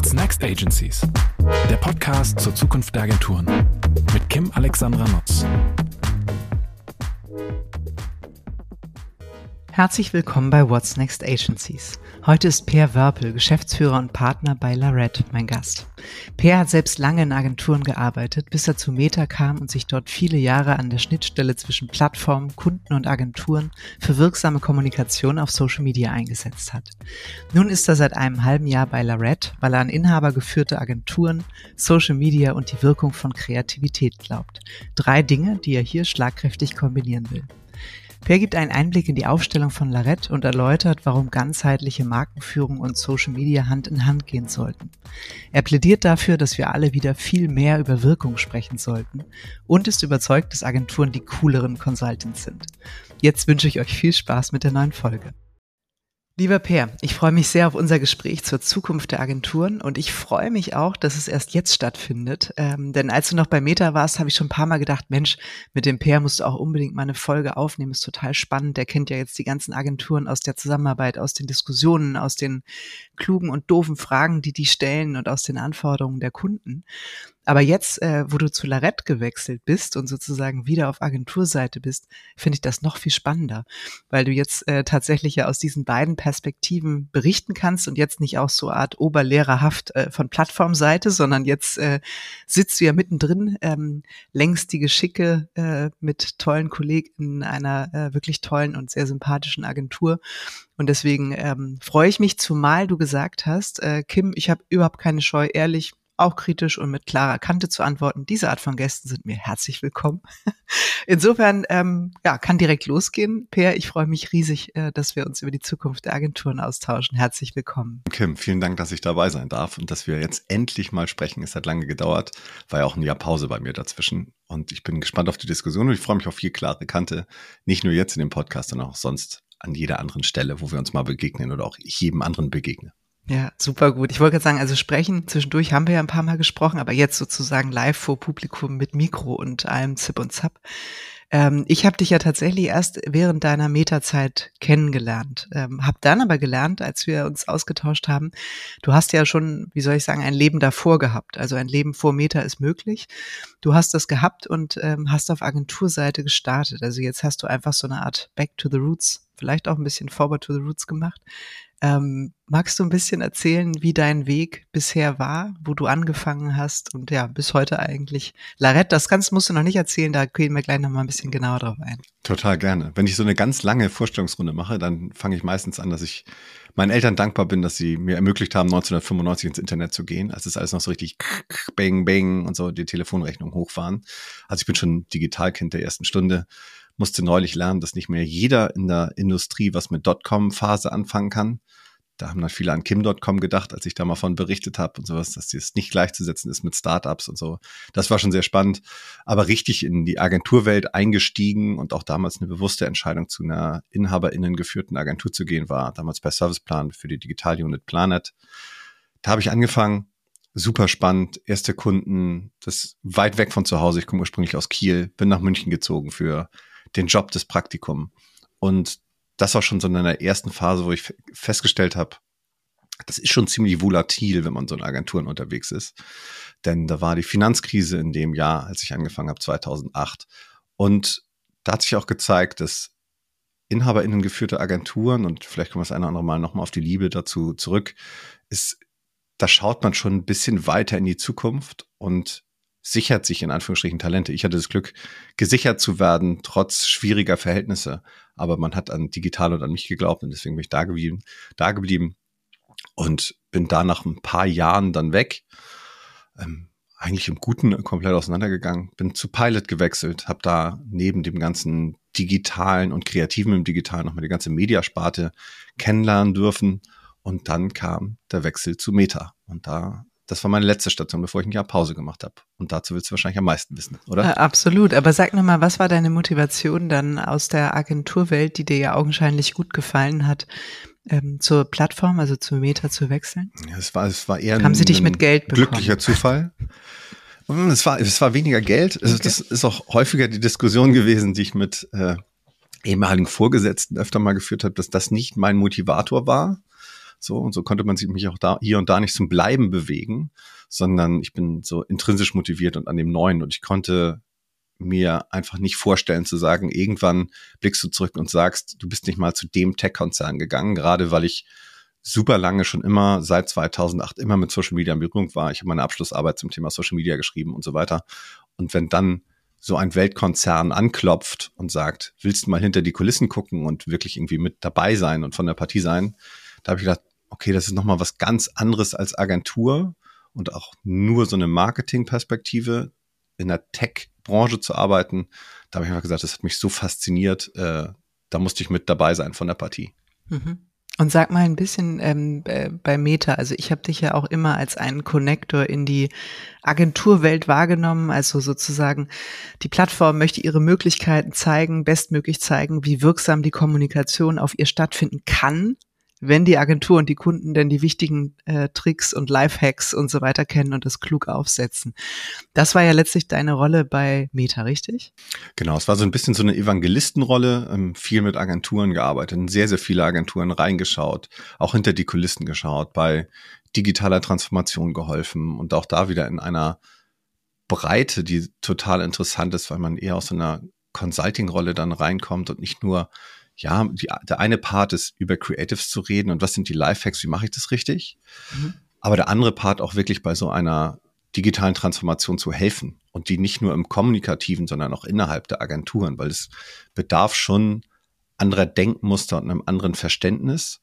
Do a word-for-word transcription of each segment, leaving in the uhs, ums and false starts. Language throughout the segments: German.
What's Next Agencies? Der Podcast zur Zukunft der Agenturen mit Kim Alexandra Nutz. Herzlich willkommen bei What's Next Agencies. Heute ist Peer Wörpel, Geschäftsführer und Partner bei Laret, mein Gast. Peer hat selbst lange in Agenturen gearbeitet, bis er zu Meta kam und sich dort viele Jahre an der Schnittstelle zwischen Plattformen, Kunden und Agenturen für wirksame Kommunikation auf Social Media eingesetzt hat. Nun ist er seit einem halben Jahr bei Laret, weil er an inhabergeführte Agenturen, Social Media und die Wirkung von Kreativität glaubt. Drei Dinge, die er hier schlagkräftig kombinieren will. Peer gibt einen Einblick in die Aufstellung von Laret und erläutert, warum ganzheitliche Markenführung und Social Media Hand in Hand gehen sollten. Er plädiert dafür, dass wir alle wieder viel mehr über Wirkung sprechen sollten und ist überzeugt, dass Agenturen die cooleren Consultants sind. Jetzt wünsche ich euch viel Spaß mit der neuen Folge. Lieber Peer, ich freue mich sehr auf unser Gespräch zur Zukunft der Agenturen und ich freue mich auch, dass es erst jetzt stattfindet, ähm, denn als du noch bei Meta warst, habe ich schon ein paar Mal gedacht, Mensch, mit dem Peer musst du auch unbedingt mal eine Folge aufnehmen, ist total spannend, der kennt ja jetzt die ganzen Agenturen aus der Zusammenarbeit, aus den Diskussionen, aus den klugen und doofen Fragen, die die stellen und aus den Anforderungen der Kunden. Aber jetzt, äh, wo du zu Laret gewechselt bist und sozusagen wieder auf Agenturseite bist, finde ich das noch viel spannender, weil du jetzt äh, tatsächlich ja aus diesen beiden Perspektiven berichten kannst und jetzt nicht auch so Art oberlehrerhaft äh, von Plattformseite, sondern jetzt äh, sitzt du ja mittendrin, ähm, längst die Geschicke äh, mit tollen Kollegen in einer äh, wirklich tollen und sehr sympathischen Agentur. Und deswegen ähm, freue ich mich, zumal du gesagt hast, äh, Kim, ich habe überhaupt keine Scheu, ehrlich, auch kritisch und mit klarer Kante zu antworten. Diese Art von Gästen sind mir herzlich willkommen. Insofern ähm, ja, kann direkt losgehen. Peer, ich freue mich riesig, äh, dass wir uns über die Zukunft der Agenturen austauschen. Herzlich willkommen. Kim, vielen Dank, dass ich dabei sein darf und dass wir jetzt endlich mal sprechen. Es hat lange gedauert, war ja auch ein Jahr Pause bei mir dazwischen. Und ich bin gespannt auf die Diskussion und ich freue mich auf viel klare Kante. Nicht nur jetzt in dem Podcast, sondern auch sonst an jeder anderen Stelle, wo wir uns mal begegnen oder auch ich jedem anderen begegne. Ja, super gut. Ich wollte gerade sagen, also sprechen, zwischendurch haben wir ja ein paar Mal gesprochen, aber jetzt sozusagen live vor Publikum mit Mikro und allem Zip und Zap. Ähm, ich habe dich ja tatsächlich erst während deiner Meta-Zeit kennengelernt, ähm, habe dann aber gelernt, als wir uns ausgetauscht haben, du hast ja schon, wie soll ich sagen, ein Leben davor gehabt. Also ein Leben vor Meta ist möglich. Du hast das gehabt und ähm, hast auf Agenturseite gestartet. Also jetzt hast du einfach so eine Art Back to the Roots, vielleicht auch ein bisschen Forward to the Roots gemacht. Ähm, magst du ein bisschen erzählen, wie dein Weg bisher war, wo du angefangen hast und ja, bis heute eigentlich Laret, das kannst, musst du noch nicht erzählen, da gehen wir gleich noch mal ein bisschen genauer drauf ein. Total gerne. Wenn ich so eine ganz lange Vorstellungsrunde mache, dann fange ich meistens an, dass ich meinen Eltern dankbar bin, dass sie mir ermöglicht haben, neunzehnhundertfünfundneunzig ins Internet zu gehen, als es alles noch so richtig bang, bang und so die Telefonrechnungen hoch waren. Also ich bin schon Digitalkind der ersten Stunde. Musste neulich lernen, dass nicht mehr jeder in der Industrie was mit Dotcom-Phase anfangen kann. Da haben dann viele an Kim Punkt com gedacht, als ich da mal von berichtet habe und sowas, dass das nicht gleichzusetzen ist mit Startups und so. Das war schon sehr spannend, aber richtig in die Agenturwelt eingestiegen und auch damals eine bewusste Entscheidung zu einer InhaberInnen geführten Agentur zu gehen war, damals bei Serviceplan für die Digital-Unit Planet. Da habe ich angefangen, super spannend, erste Kunden, das weit weg von zu Hause, ich komme ursprünglich aus Kiel, bin nach München gezogen für den Job des Praktikums. Und das war schon so in einer ersten Phase, wo ich festgestellt habe, das ist schon ziemlich volatil, wenn man so in Agenturen unterwegs ist. Denn da war die Finanzkrise in dem Jahr, als ich angefangen habe, zweitausendacht. Und da hat sich auch gezeigt, dass InhaberInnen geführte Agenturen, und vielleicht kommen wir das eine oder andere Mal nochmal auf die Liebe dazu zurück, ist, da schaut man schon ein bisschen weiter in die Zukunft und sichert sich in Anführungsstrichen Talente. Ich hatte das Glück, gesichert zu werden, trotz schwieriger Verhältnisse. Aber man hat an digital und an mich geglaubt und deswegen bin ich da geblieben, da geblieben und bin da nach ein paar Jahren dann weg. Ähm, eigentlich im Guten komplett auseinandergegangen. Bin zu Pilot gewechselt, habe da neben dem ganzen Digitalen und Kreativen im Digitalen nochmal die ganze Mediasparte kennenlernen dürfen. Und dann kam der Wechsel zu Meta. Und da Das war meine letzte Station, bevor ich ein Jahr Pause gemacht habe. Und dazu willst du wahrscheinlich am meisten wissen, oder? Ja, absolut. Aber sag nochmal, was war deine Motivation dann aus der Agenturwelt, die dir ja augenscheinlich gut gefallen hat, ähm, zur Plattform, also zu Meta zu wechseln? Ja, es war, es war eher Haben ein, sie dich mit Geld bekommen? Glücklicher Zufall. Es war, es war weniger Geld. Okay. Das ist auch häufiger die Diskussion gewesen, die ich mit äh, ehemaligen Vorgesetzten öfter mal geführt habe, dass das nicht mein Motivator war, So, und so konnte man sich mich auch da hier und da nicht zum Bleiben bewegen, sondern ich bin so intrinsisch motiviert und an dem Neuen. Und ich konnte mir einfach nicht vorstellen zu sagen, irgendwann blickst du zurück und sagst, du bist nicht mal zu dem Tech-Konzern gegangen, gerade weil ich super lange schon immer, seit zweitausendacht, immer mit Social Media in Berührung war. Ich habe meine Abschlussarbeit zum Thema Social Media geschrieben und so weiter. Und wenn dann so ein Weltkonzern anklopft und sagt, willst du mal hinter die Kulissen gucken und wirklich irgendwie mit dabei sein und von der Partie sein, da habe ich gedacht, okay, das ist nochmal was ganz anderes als Agentur und auch nur so eine Marketingperspektive in der Tech-Branche zu arbeiten. Da habe ich einfach gesagt, das hat mich so fasziniert, äh, da musste ich mit dabei sein von der Partie. Mhm. Und sag mal ein bisschen ähm, äh, bei Meta, also ich habe dich ja auch immer als einen Connector in die Agenturwelt wahrgenommen, also sozusagen die Plattform möchte ihre Möglichkeiten zeigen, bestmöglich zeigen, wie wirksam die Kommunikation auf ihr stattfinden kann, wenn die Agentur und die Kunden denn die wichtigen äh, Tricks und Lifehacks und so weiter kennen und das klug aufsetzen. Das war ja letztlich deine Rolle bei Meta, richtig? Genau, es war so ein bisschen so eine Evangelistenrolle, ähm, viel mit Agenturen gearbeitet, in sehr, sehr viele Agenturen reingeschaut, auch hinter die Kulissen geschaut, bei digitaler Transformation geholfen und auch da wieder in einer Breite, die total interessant ist, weil man eher aus so einer Consulting-Rolle dann reinkommt und nicht nur ja, die, der eine Part ist, über Creatives zu reden und was sind die Lifehacks, wie mache ich das richtig? Mhm. Aber der andere Part auch wirklich bei so einer digitalen Transformation zu helfen und die nicht nur im Kommunikativen, sondern auch innerhalb der Agenturen, weil es bedarf schon anderer Denkmuster und einem anderen Verständnis.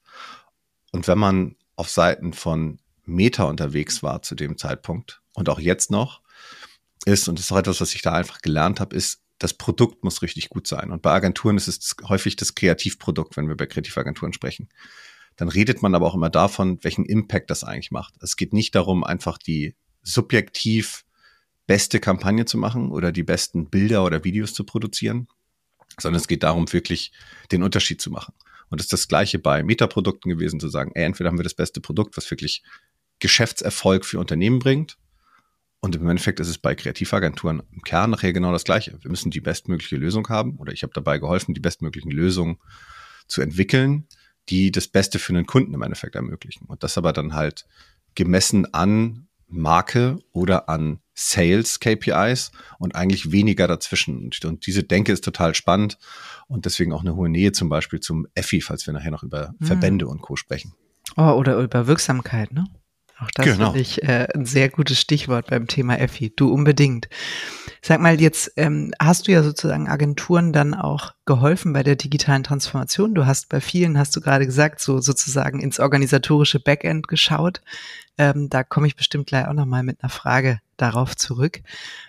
Und wenn man auf Seiten von Meta unterwegs war zu dem Zeitpunkt und auch jetzt noch ist, und das ist auch etwas, was ich da einfach gelernt habe, ist, das Produkt muss richtig gut sein. Und bei Agenturen ist es häufig das Kreativprodukt, wenn wir bei Kreativagenturen sprechen. Dann redet man aber auch immer davon, welchen Impact das eigentlich macht. Es geht nicht darum, einfach die subjektiv beste Kampagne zu machen oder die besten Bilder oder Videos zu produzieren, sondern es geht darum, wirklich den Unterschied zu machen. Und es ist das Gleiche bei Meta-Produkten gewesen, zu sagen, ey, entweder haben wir das beste Produkt, was wirklich Geschäftserfolg für Unternehmen bringt, und im Endeffekt ist es bei Kreativagenturen im Kern nachher genau das Gleiche. Wir müssen die bestmögliche Lösung haben, oder ich habe dabei geholfen, die bestmöglichen Lösungen zu entwickeln, die das Beste für einen Kunden im Endeffekt ermöglichen. Und das aber dann halt gemessen an Marke oder an Sales-K P Is und eigentlich weniger dazwischen. Und diese Denke ist total spannend und deswegen auch eine hohe Nähe zum Beispiel zum E F I, falls wir nachher noch über mhm. Verbände und Co. sprechen. Oh, oder über Wirksamkeit, ne? Auch das genau. finde ich äh, ein sehr gutes Stichwort beim Thema E F I. Du unbedingt. Sag mal, jetzt ähm, hast du ja sozusagen Agenturen dann auch geholfen bei der digitalen Transformation. Du hast bei vielen, hast du gerade gesagt, so sozusagen ins organisatorische Backend geschaut. Ähm, da komme ich bestimmt gleich auch nochmal mit einer Frage darauf zurück.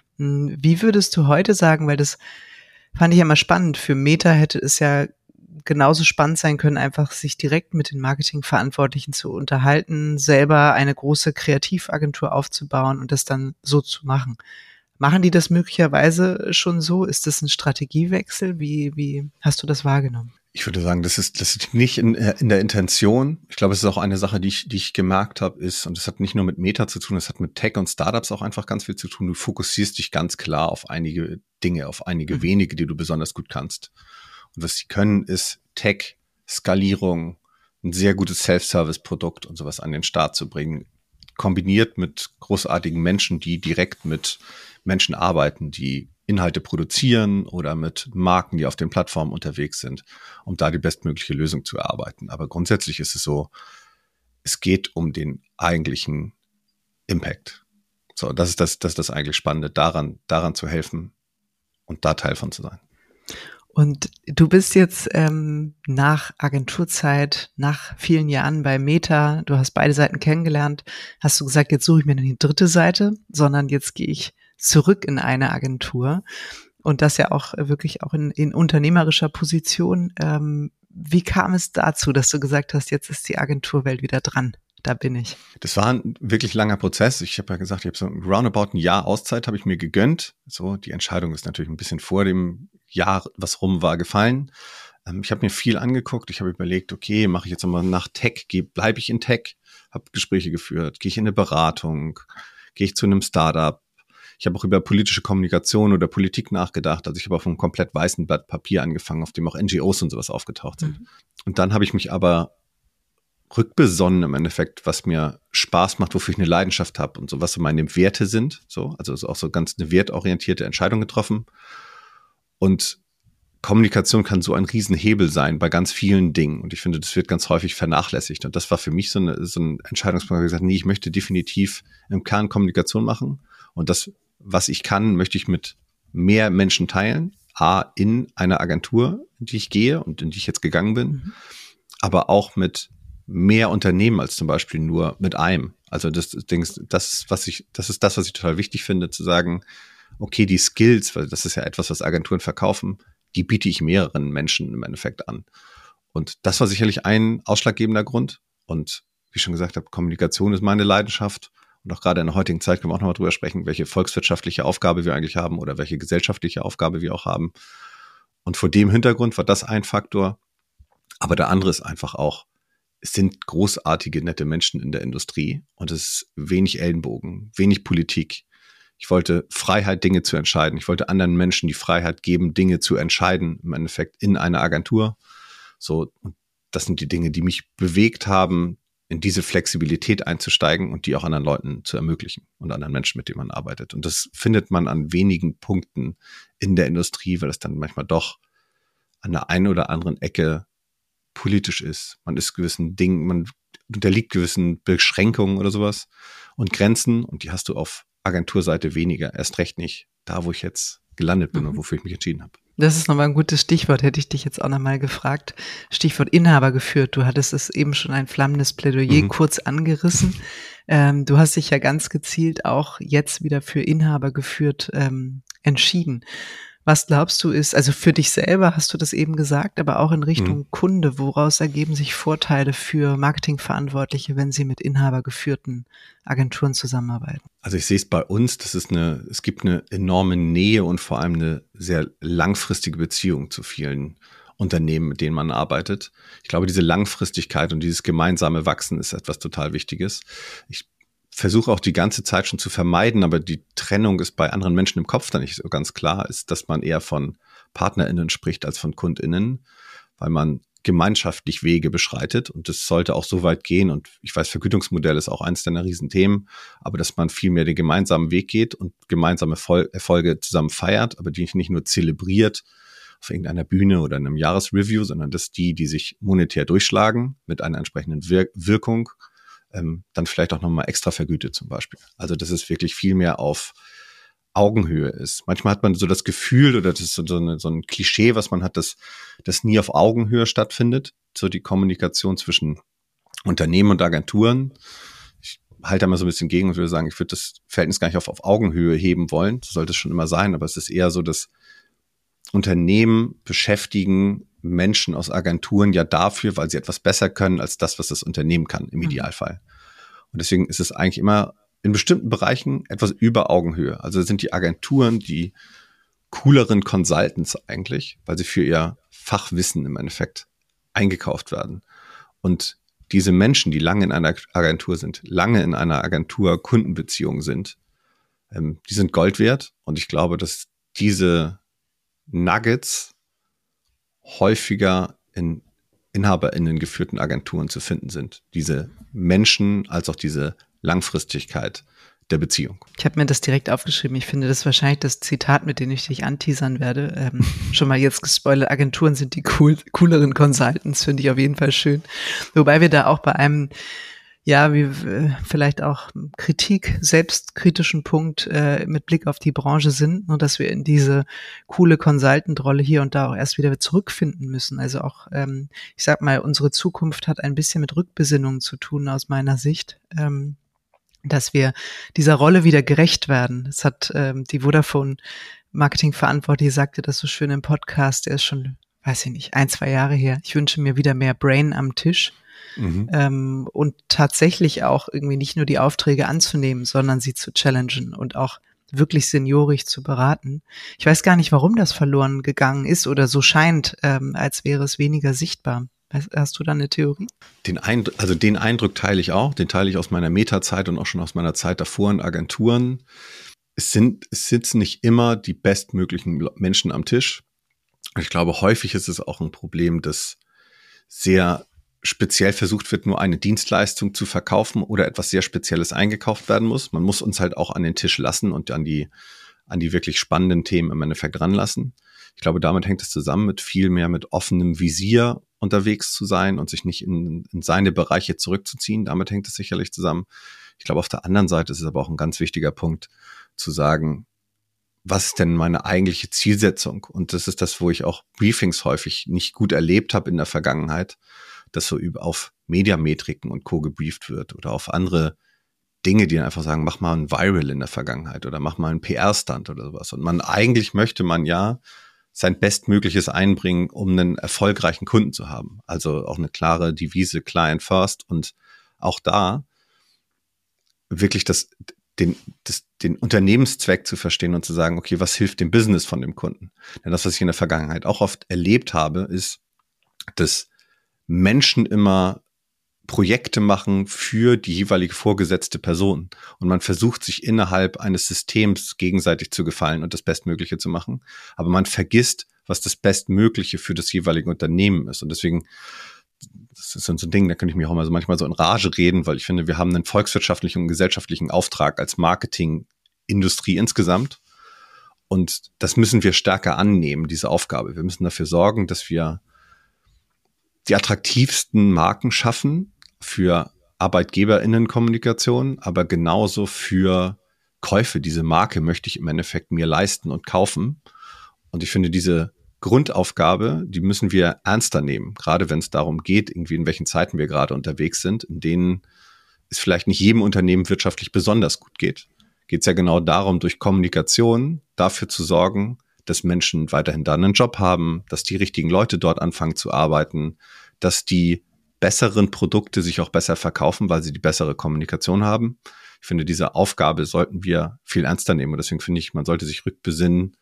Wie würdest du heute sagen, weil das fand ich immer spannend, für Meta hätte es ja genauso spannend sein können, einfach sich direkt mit den Marketingverantwortlichen zu unterhalten, selber eine große Kreativagentur aufzubauen und das dann so zu machen. Machen die das möglicherweise schon so? Ist das ein Strategiewechsel? Wie, wie hast du das wahrgenommen? Ich würde sagen, das ist, das ist nicht in, in der Intention. Ich glaube, es ist auch eine Sache, die ich, die ich gemerkt habe, ist, und das hat nicht nur mit Meta zu tun, es hat mit Tech und Startups auch einfach ganz viel zu tun. Du fokussierst dich ganz klar auf einige Dinge, auf einige mhm. wenige, die du besonders gut kannst. Und was sie können, ist Tech, Skalierung, ein sehr gutes Self-Service-Produkt und sowas an den Start zu bringen, kombiniert mit großartigen Menschen, die direkt mit Menschen arbeiten, die Inhalte produzieren oder mit Marken, die auf den Plattformen unterwegs sind, um da die bestmögliche Lösung zu erarbeiten. Aber grundsätzlich ist es so, es geht um den eigentlichen Impact. So, das ist das, das ist das eigentlich Spannende, daran, daran zu helfen und da Teil von zu sein. Und du bist jetzt ähm, nach Agenturzeit, nach vielen Jahren bei Meta, du hast beide Seiten kennengelernt, hast du gesagt, jetzt suche ich mir nicht die dritte Seite, sondern jetzt gehe ich zurück in eine Agentur und das ja auch wirklich auch in, in unternehmerischer Position. Ähm, wie kam es dazu, dass du gesagt hast, jetzt ist die Agenturwelt wieder dran? Da bin ich. Das war ein wirklich langer Prozess. Ich habe ja gesagt, ich habe so roundabout ein Jahr Auszeit habe ich mir gegönnt. So, die Entscheidung ist natürlich ein bisschen vor dem Jahr, was rum war, gefallen. Ähm, ich habe mir viel angeguckt. Ich habe überlegt, okay, mache ich jetzt nochmal nach Tech, bleibe ich in Tech, habe Gespräche geführt, gehe ich in eine Beratung, gehe ich zu einem Startup. Ich habe auch über politische Kommunikation oder Politik nachgedacht. Also ich habe auf einem komplett weißen Blatt Papier angefangen, auf dem auch N G Os und sowas aufgetaucht sind. Mhm. Und dann habe ich mich aber rückbesonnen im Endeffekt, was mir Spaß macht, wofür ich eine Leidenschaft habe und so, was so meine Werte sind. So, also ist auch so ganz eine wertorientierte Entscheidung getroffen. Und Kommunikation kann so ein Riesenhebel sein bei ganz vielen Dingen. Und ich finde, das wird ganz häufig vernachlässigt. Und das war für mich so, eine, so ein Entscheidungspunkt, wo ich gesagt habe, nee, ich möchte definitiv im Kern Kommunikation machen. Und das, was ich kann, möchte ich mit mehr Menschen teilen. A, in einer Agentur, in die ich gehe und in die ich jetzt gegangen bin. Mhm. Aber auch mit mehr Unternehmen als zum Beispiel nur mit einem. Also das, das, das, was ich, das ist das, was ich total wichtig finde, zu sagen, okay, die Skills, weil das ist ja etwas, was Agenturen verkaufen, die biete ich mehreren Menschen im Endeffekt an. Und das war sicherlich ein ausschlaggebender Grund. Und wie ich schon gesagt habe, Kommunikation ist meine Leidenschaft. Und auch gerade in der heutigen Zeit können wir auch nochmal drüber sprechen, welche volkswirtschaftliche Aufgabe wir eigentlich haben oder welche gesellschaftliche Aufgabe wir auch haben. Und vor dem Hintergrund war das ein Faktor. Aber der andere ist einfach auch, es sind großartige, nette Menschen in der Industrie und es ist wenig Ellenbogen, wenig Politik. Ich wollte Freiheit, Dinge zu entscheiden. Ich wollte anderen Menschen die Freiheit geben, Dinge zu entscheiden, im Endeffekt in einer Agentur. So, und das sind die Dinge, die mich bewegt haben, in diese Flexibilität einzusteigen und die auch anderen Leuten zu ermöglichen und anderen Menschen, mit denen man arbeitet. Und das findet man an wenigen Punkten in der Industrie, weil es dann manchmal doch an der einen oder anderen Ecke politisch ist. Man ist gewissen Dingen, man unterliegt gewissen Beschränkungen oder sowas und Grenzen und die hast du auf Agenturseite weniger, erst recht nicht da, wo ich jetzt gelandet bin mhm. und wofür ich mich entschieden habe. Das ist nochmal ein gutes Stichwort, hätte ich dich jetzt auch nochmal gefragt. Stichwort Inhaber geführt. Du hattest es eben schon ein flammendes Plädoyer mhm. kurz angerissen. Ähm, du hast dich ja ganz gezielt auch jetzt wieder für Inhaber geführt ähm, entschieden. Was glaubst du ist, also für dich selber hast du das eben gesagt, aber auch in Richtung mhm. Kunde, woraus ergeben sich Vorteile für Marketingverantwortliche, wenn sie mit inhabergeführten Agenturen zusammenarbeiten? Also ich sehe es bei uns, das ist eine, es gibt eine enorme Nähe und vor allem eine sehr langfristige Beziehung zu vielen Unternehmen, mit denen man arbeitet. Ich glaube, diese Langfristigkeit und dieses gemeinsame Wachsen ist etwas total Wichtiges. Ich versuche auch die ganze Zeit schon zu vermeiden, aber die Trennung ist bei anderen Menschen im Kopf dann nicht so ganz klar, ist, dass man eher von PartnerInnen spricht als von KundInnen, weil man gemeinschaftlich Wege beschreitet und das sollte auch so weit gehen und ich weiß, Vergütungsmodell ist auch eins deiner Riesenthemen, aber dass man viel mehr den gemeinsamen Weg geht und gemeinsame Vol- Erfolge zusammen feiert, aber die nicht nur zelebriert auf irgendeiner Bühne oder in einem Jahresreview, sondern dass die, die sich monetär durchschlagen mit einer entsprechenden Wir- Wirkung, ähm, dann vielleicht auch nochmal extra vergütet zum Beispiel. Also dass es wirklich viel mehr auf Augenhöhe ist. Manchmal hat man so das Gefühl, oder das ist so, eine, so ein Klischee, was man hat, dass das nie auf Augenhöhe stattfindet. So die Kommunikation zwischen Unternehmen und Agenturen. Ich halte da mal so ein bisschen gegen und würde sagen, ich würde das Verhältnis gar nicht auf, auf Augenhöhe heben wollen. So sollte es schon immer sein, aber es ist eher so, dass Unternehmen beschäftigen Menschen aus Agenturen ja dafür, weil sie etwas besser können als das, was das Unternehmen kann, im Idealfall. Und deswegen ist es eigentlich immer in bestimmten Bereichen etwas über Augenhöhe. Also sind die Agenturen die cooleren Consultants eigentlich, weil sie für ihr Fachwissen im Endeffekt eingekauft werden. Und diese Menschen, die lange in einer Agentur sind, lange in einer Agentur-Kundenbeziehung sind, ähm, die sind Gold wert. Und ich glaube, dass diese Nuggets häufiger in InhaberInnen geführten Agenturen zu finden sind. Diese Menschen als auch diese Langfristigkeit der Beziehung. Ich habe mir das direkt aufgeschrieben. Ich finde, das ist wahrscheinlich das Zitat, mit dem ich dich anteasern werde. Ähm, schon mal jetzt gespoilert, Agenturen sind die cool, cooleren Consultants, finde ich auf jeden Fall schön. Wobei wir da auch bei einem, ja, wie äh, vielleicht auch Kritik, selbstkritischen Punkt äh, mit Blick auf die Branche sind, nur dass wir in diese coole Consultant-Rolle hier und da auch erst wieder zurückfinden müssen. Also auch, ähm, ich sag mal, unsere Zukunft hat ein bisschen mit Rückbesinnung zu tun aus meiner Sicht. Ähm, dass wir dieser Rolle wieder gerecht werden. Das hat ähm, die Vodafone-Marketing-Verantwortliche sagte das so schön im Podcast, der ist schon, weiß ich nicht, ein, zwei Jahre her. Ich wünsche mir wieder mehr Brain am Tisch mhm. ähm, und tatsächlich auch irgendwie nicht nur die Aufträge anzunehmen, sondern sie zu challengen und auch wirklich seniorisch zu beraten. Ich weiß gar nicht, warum das verloren gegangen ist oder so scheint, ähm, als wäre es weniger sichtbar. Hast du da eine Theorie? Den Eindruck, also den Eindruck teile ich auch, den teile ich aus meiner Meta-Zeit und auch schon aus meiner Zeit davor in Agenturen. Es sind, es sitzen nicht immer die bestmöglichen Menschen am Tisch. Ich glaube, häufig ist es auch ein Problem, dass sehr speziell versucht wird, nur eine Dienstleistung zu verkaufen oder etwas sehr Spezielles eingekauft werden muss. Man muss uns halt auch an den Tisch lassen und an die, an die wirklich spannenden Themen im Endeffekt ranlassen. Ich glaube, damit hängt es zusammen, mit viel mehr mit offenem Visier unterwegs zu sein und sich nicht in, in seine Bereiche zurückzuziehen. Damit hängt es sicherlich zusammen. Ich glaube, auf der anderen Seite ist es aber auch ein ganz wichtiger Punkt, zu sagen, was ist denn meine eigentliche Zielsetzung? Und das ist das, wo ich auch Briefings häufig nicht gut erlebt habe in der Vergangenheit, dass so über auf Mediametriken und Co. gebrieft wird oder auf andere Dinge, die dann einfach sagen, mach mal ein Viral in der Vergangenheit oder mach mal einen P R-Stunt oder sowas. Und man eigentlich möchte man ja sein Bestmögliches einbringen, um einen erfolgreichen Kunden zu haben. Also auch eine klare Devise, Client First, und auch da wirklich das, den, das, den Unternehmenszweck zu verstehen und zu sagen, okay, was hilft dem Business von dem Kunden? Denn das, was ich in der Vergangenheit auch oft erlebt habe, ist, dass Menschen immer Projekte machen für die jeweilige vorgesetzte Person. Und man versucht, sich innerhalb eines Systems gegenseitig zu gefallen und das Bestmögliche zu machen. Aber man vergisst, was das Bestmögliche für das jeweilige Unternehmen ist. Und deswegen, das ist so ein Ding, da könnte ich mich auch mal so manchmal so in Rage reden, weil ich finde, wir haben einen volkswirtschaftlichen und gesellschaftlichen Auftrag als Marketingindustrie insgesamt. Und das müssen wir stärker annehmen, diese Aufgabe. Wir müssen dafür sorgen, dass wir die attraktivsten Marken schaffen für ArbeitgeberInnenkommunikation, aber genauso für Käufe. Diese Marke möchte ich im Endeffekt mir leisten und kaufen. Und ich finde, diese Grundaufgabe, die müssen wir ernster nehmen, gerade wenn es darum geht, irgendwie in welchen Zeiten wir gerade unterwegs sind, in denen es vielleicht nicht jedem Unternehmen wirtschaftlich besonders gut geht. Geht es ja genau darum, durch Kommunikation dafür zu sorgen, dass Menschen weiterhin da einen Job haben, dass die richtigen Leute dort anfangen zu arbeiten, dass die besseren Produkte sich auch besser verkaufen, weil sie die bessere Kommunikation haben. Ich finde, diese Aufgabe sollten wir viel ernster nehmen. Und deswegen finde ich, man sollte sich rückbesinnen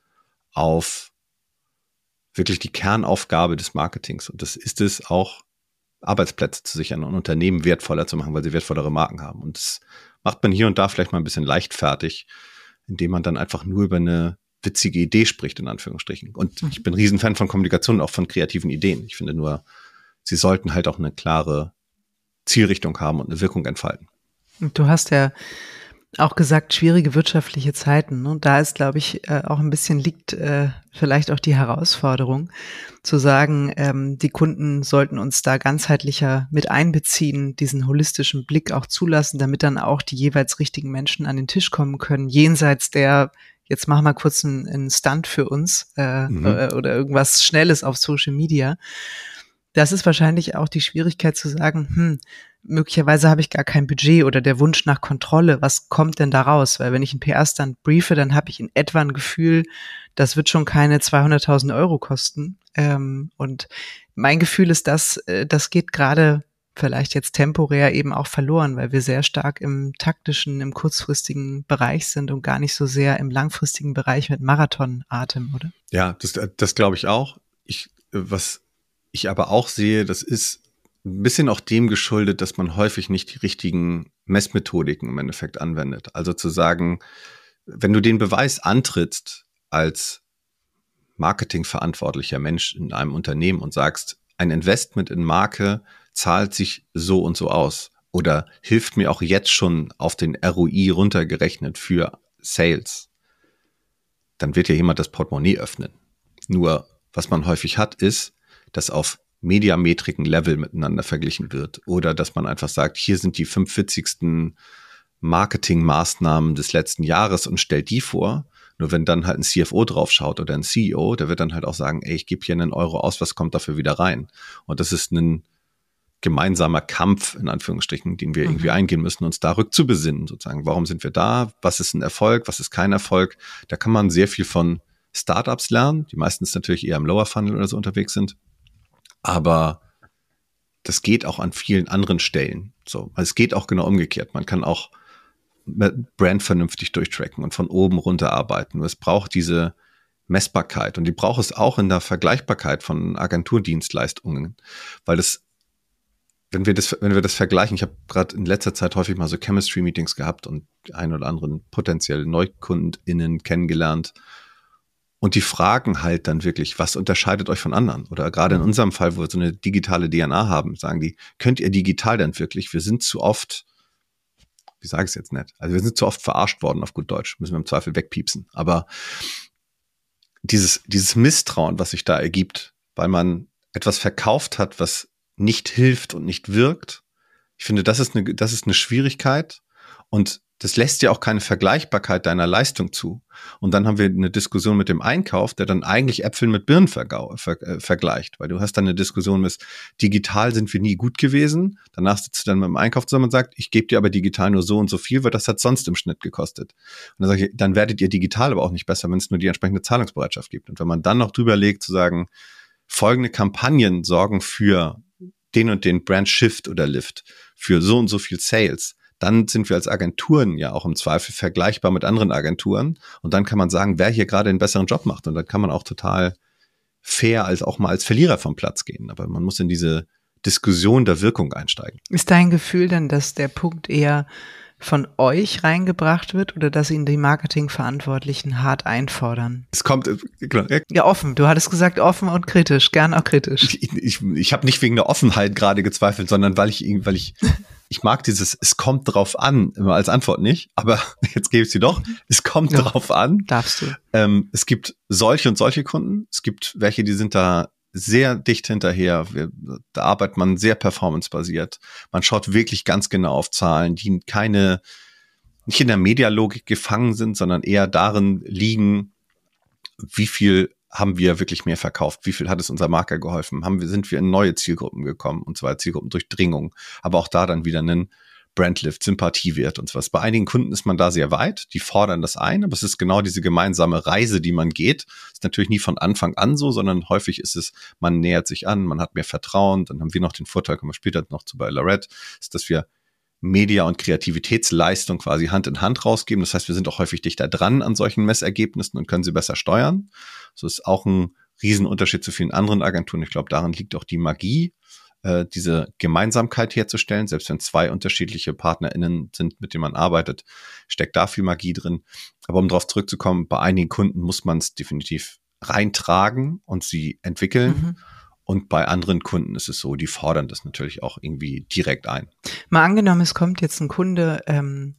auf wirklich die Kernaufgabe des Marketings. Und das ist es auch, Arbeitsplätze zu sichern und Unternehmen wertvoller zu machen, weil sie wertvollere Marken haben. Und das macht man hier und da vielleicht mal ein bisschen leichtfertig, indem man dann einfach nur über eine witzige Idee spricht, in Anführungsstrichen. Und ich bin ein Riesenfan von Kommunikation und auch von kreativen Ideen. Ich finde nur, sie sollten halt auch eine klare Zielrichtung haben und eine Wirkung entfalten. Und du hast ja auch gesagt, schwierige wirtschaftliche Zeiten. Und da ist, glaube ich, auch ein bisschen liegt äh, vielleicht auch die Herausforderung, zu sagen, ähm, die Kunden sollten uns da ganzheitlicher mit einbeziehen, diesen holistischen Blick auch zulassen, damit dann auch die jeweils richtigen Menschen an den Tisch kommen können, jenseits der jetzt machen wir kurz einen, einen Stunt für uns äh, mhm. oder irgendwas Schnelles auf Social Media. Das ist wahrscheinlich auch die Schwierigkeit zu sagen, hm, möglicherweise habe ich gar kein Budget oder der Wunsch nach Kontrolle. Was kommt denn da raus? Weil wenn ich einen P R-Stunt briefe, dann habe ich in etwa ein Gefühl, das wird schon keine zweihunderttausend Euro kosten. Ähm, und mein Gefühl ist, dass äh, das geht gerade vielleicht jetzt temporär eben auch verloren, weil wir sehr stark im taktischen, im kurzfristigen Bereich sind und gar nicht so sehr im langfristigen Bereich mit Marathonatem, oder? Ja, das, das glaube ich auch. Ich, was ich aber auch sehe, das ist ein bisschen auch dem geschuldet, dass man häufig nicht die richtigen Messmethodiken im Endeffekt anwendet. Also zu sagen, wenn du den Beweis antrittst als marketingverantwortlicher Mensch in einem Unternehmen und sagst, ein Investment in Marke zahlt sich so und so aus oder hilft mir auch jetzt schon auf den R O I runtergerechnet für Sales, dann wird ja jemand das Portemonnaie öffnen. Nur, was man häufig hat, ist, dass auf Mediametriken-Level miteinander verglichen wird oder dass man einfach sagt, hier sind die fünf witzigsten Marketingmaßnahmen des letzten Jahres und stellt die vor. Nur wenn dann halt ein C F O draufschaut oder ein C E O, der wird dann halt auch sagen, ey, ich gebe hier einen Euro aus, was kommt dafür wieder rein? Und das ist ein gemeinsamer Kampf, in Anführungsstrichen, den wir mhm. irgendwie eingehen müssen, uns da rückzubesinnen, sozusagen. Warum sind wir da? Was ist ein Erfolg? Was ist kein Erfolg? Da kann man sehr viel von Startups lernen, die meistens natürlich eher im Lower Funnel oder so unterwegs sind. Aber das geht auch an vielen anderen Stellen. So, es geht auch genau umgekehrt. Man kann auch Brand vernünftig durchtracken und von oben runter arbeiten. Nur es braucht diese Messbarkeit und die braucht es auch in der Vergleichbarkeit von Agenturdienstleistungen, weil das Wenn wir das, wenn wir das vergleichen, ich habe gerade in letzter Zeit häufig mal so Chemistry-Meetings gehabt und ein oder anderen potenziell NeukundInnen kennengelernt. Und die fragen halt dann wirklich, was unterscheidet euch von anderen? Oder gerade in unserem Fall, wo wir so eine digitale D N A haben, sagen die, könnt ihr digital denn wirklich? Wir sind zu oft, wie sage ich es jetzt nicht? Also wir sind zu oft verarscht worden auf gut Deutsch. Müssen wir im Zweifel wegpiepsen. Aber dieses, dieses Misstrauen, was sich da ergibt, weil man etwas verkauft hat, was nicht hilft und nicht wirkt, ich finde, das ist eine, das ist eine Schwierigkeit. Und das lässt ja auch keine Vergleichbarkeit deiner Leistung zu. Und dann haben wir eine Diskussion mit dem Einkauf, der dann eigentlich Äpfel mit Birnen vergau- ver- äh, vergleicht. Weil du hast dann eine Diskussion mit, digital sind wir nie gut gewesen. Danach sitzt du dann mit dem Einkauf zusammen und sagt, ich gebe dir aber digital nur so und so viel, weil das hat sonst im Schnitt gekostet. Und dann sage ich, dann werdet ihr digital aber auch nicht besser, wenn es nur die entsprechende Zahlungsbereitschaft gibt. Und wenn man dann noch drüber legt, zu sagen, folgende Kampagnen sorgen für den und den Brand Shift oder Lift, für so und so viel Sales, dann sind wir als Agenturen ja auch im Zweifel vergleichbar mit anderen Agenturen. Und dann kann man sagen, wer hier gerade einen besseren Job macht. Und dann kann man auch total fair als auch mal als Verlierer vom Platz gehen. Aber man muss in diese Diskussion der Wirkung einsteigen. Ist dein Gefühl denn, dass der Punkt eher von euch reingebracht wird oder dass ihn die Marketingverantwortlichen hart einfordern? Es kommt, genau. Ja, offen. Du hattest gesagt offen und kritisch, gern auch kritisch. Ich, ich, ich habe nicht wegen der Offenheit gerade gezweifelt, sondern weil ich, weil ich, ich mag dieses, es kommt drauf an, immer als Antwort nicht, aber jetzt gebe ich sie doch, es kommt ja, drauf an. Darfst du. Ähm, es gibt solche und solche Kunden, es gibt welche, die sind da sehr dicht hinterher. Wir, da arbeitet man sehr performancebasiert. Man schaut wirklich ganz genau auf Zahlen, die keine, nicht in der Medialogik gefangen sind, sondern eher darin liegen, wie viel haben wir wirklich mehr verkauft? Wie viel hat es unserer Marke geholfen? Haben wir, sind wir in neue Zielgruppen gekommen? Und zwar Zielgruppendurchdringung. Aber auch da dann wieder einen Brandlift, Sympathiewert und sowas. Bei einigen Kunden ist man da sehr weit, die fordern das ein, aber es ist genau diese gemeinsame Reise, die man geht. Ist natürlich nie von Anfang an so, sondern häufig ist es, man nähert sich an, man hat mehr Vertrauen. Dann haben wir noch den Vorteil, kommen wir später noch zu bei Laret, ist, dass wir Media- und Kreativitätsleistung quasi Hand in Hand rausgeben. Das heißt, wir sind auch häufig dichter dran an solchen Messergebnissen und können sie besser steuern. Das ist auch ein Riesenunterschied zu vielen anderen Agenturen. Ich glaube, darin liegt auch die Magie, äh, diese Gemeinsamkeit herzustellen. Selbst wenn zwei unterschiedliche PartnerInnen sind, mit denen man arbeitet, steckt da viel Magie drin. Aber um darauf zurückzukommen, bei einigen Kunden muss man es definitiv reintragen und sie entwickeln. Mhm. Und bei anderen Kunden ist es so, die fordern das natürlich auch irgendwie direkt ein. Mal angenommen, es kommt jetzt ein Kunde ähm,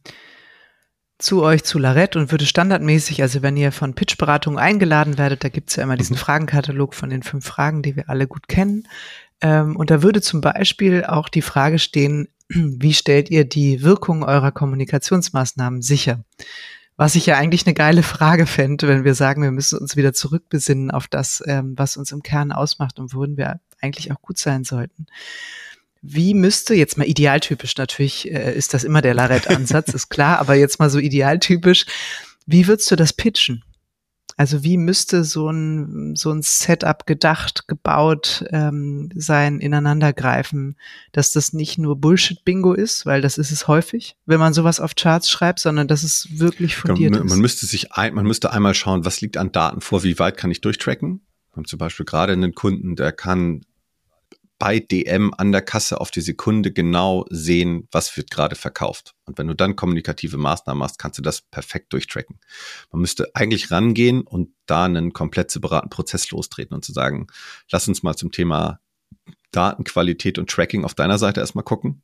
zu euch, zu Laret und würde standardmäßig, also wenn ihr von Pitch-Beratungen eingeladen werdet, da gibt es ja immer diesen mhm. Fragenkatalog von den fünf Fragen, die wir alle gut kennen. Ähm, und da würde zum Beispiel auch die Frage stehen, wie stellt ihr die Wirkung eurer Kommunikationsmaßnahmen sicher? Was ich ja eigentlich eine geile Frage fände, wenn wir sagen, wir müssen uns wieder zurückbesinnen auf das, ähm, was uns im Kern ausmacht und worin wir eigentlich auch gut sein sollten. Wie müsste, jetzt mal idealtypisch, natürlich äh, ist das immer der Laret-Ansatz, ist klar, aber jetzt mal so idealtypisch, wie würdest du das pitchen? Also wie müsste so ein so ein Setup gedacht, gebaut ähm, sein, ineinandergreifen, dass das nicht nur Bullshit-Bingo ist, weil das ist es häufig, wenn man sowas auf Charts schreibt, sondern dass es wirklich fundiert man, ist. Man müsste sich ein, man müsste einmal schauen, was liegt an Daten vor, wie weit kann ich durchtracken? Wir haben zum Beispiel gerade einen Kunden, der kann bei D M an der Kasse auf die Sekunde genau sehen, was wird gerade verkauft. Und wenn du dann kommunikative Maßnahmen machst, kannst du das perfekt durchtracken. Man müsste eigentlich rangehen und da einen komplett separaten Prozess lostreten und zu sagen, lass uns mal zum Thema Datenqualität und Tracking auf deiner Seite erstmal gucken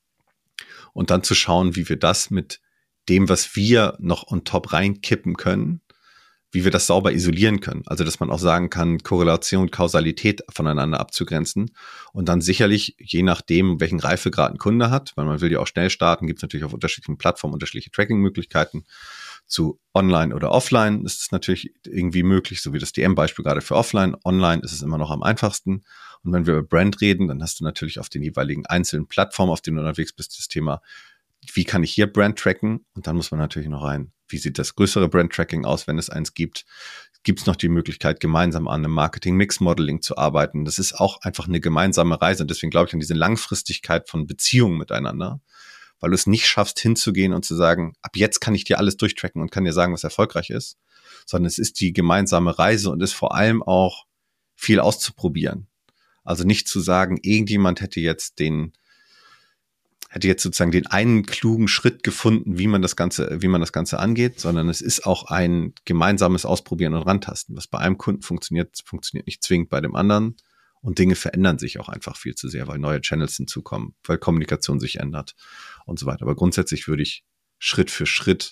und dann zu schauen, wie wir das mit dem, was wir noch on top reinkippen können, wie wir das sauber isolieren können. Also, dass man auch sagen kann, Korrelation, Kausalität voneinander abzugrenzen und dann sicherlich, je nachdem, welchen Reifegrad ein Kunde hat, weil man will ja auch schnell starten, gibt es natürlich auf unterschiedlichen Plattformen unterschiedliche Tracking-Möglichkeiten. Zu Online oder Offline ist es natürlich irgendwie möglich, so wie das D M-Beispiel gerade für Offline. Online ist es immer noch am einfachsten. Und wenn wir über Brand reden, dann hast du natürlich auf den jeweiligen einzelnen Plattformen, auf denen du unterwegs bist, das Thema, wie kann ich hier Brand tracken? Und dann muss man natürlich noch rein, wie sieht das größere Brand-Tracking aus, wenn es eins gibt? Gibt es noch die Möglichkeit, gemeinsam an einem Marketing-Mix-Modeling zu arbeiten? Das ist auch einfach eine gemeinsame Reise. Und deswegen glaube ich an diese Langfristigkeit von Beziehungen miteinander, weil du es nicht schaffst, hinzugehen und zu sagen, ab jetzt kann ich dir alles durchtracken und kann dir sagen, was erfolgreich ist, sondern es ist die gemeinsame Reise und ist vor allem auch viel auszuprobieren. Also nicht zu sagen, irgendjemand hätte jetzt den hätte jetzt sozusagen den einen klugen Schritt gefunden, wie man das Ganze, wie man das Ganze angeht, sondern es ist auch ein gemeinsames Ausprobieren und Rantasten. Was bei einem Kunden funktioniert, funktioniert nicht zwingend bei dem anderen. Und Dinge verändern sich auch einfach viel zu sehr, weil neue Channels hinzukommen, weil Kommunikation sich ändert und so weiter. Aber grundsätzlich würde ich Schritt für Schritt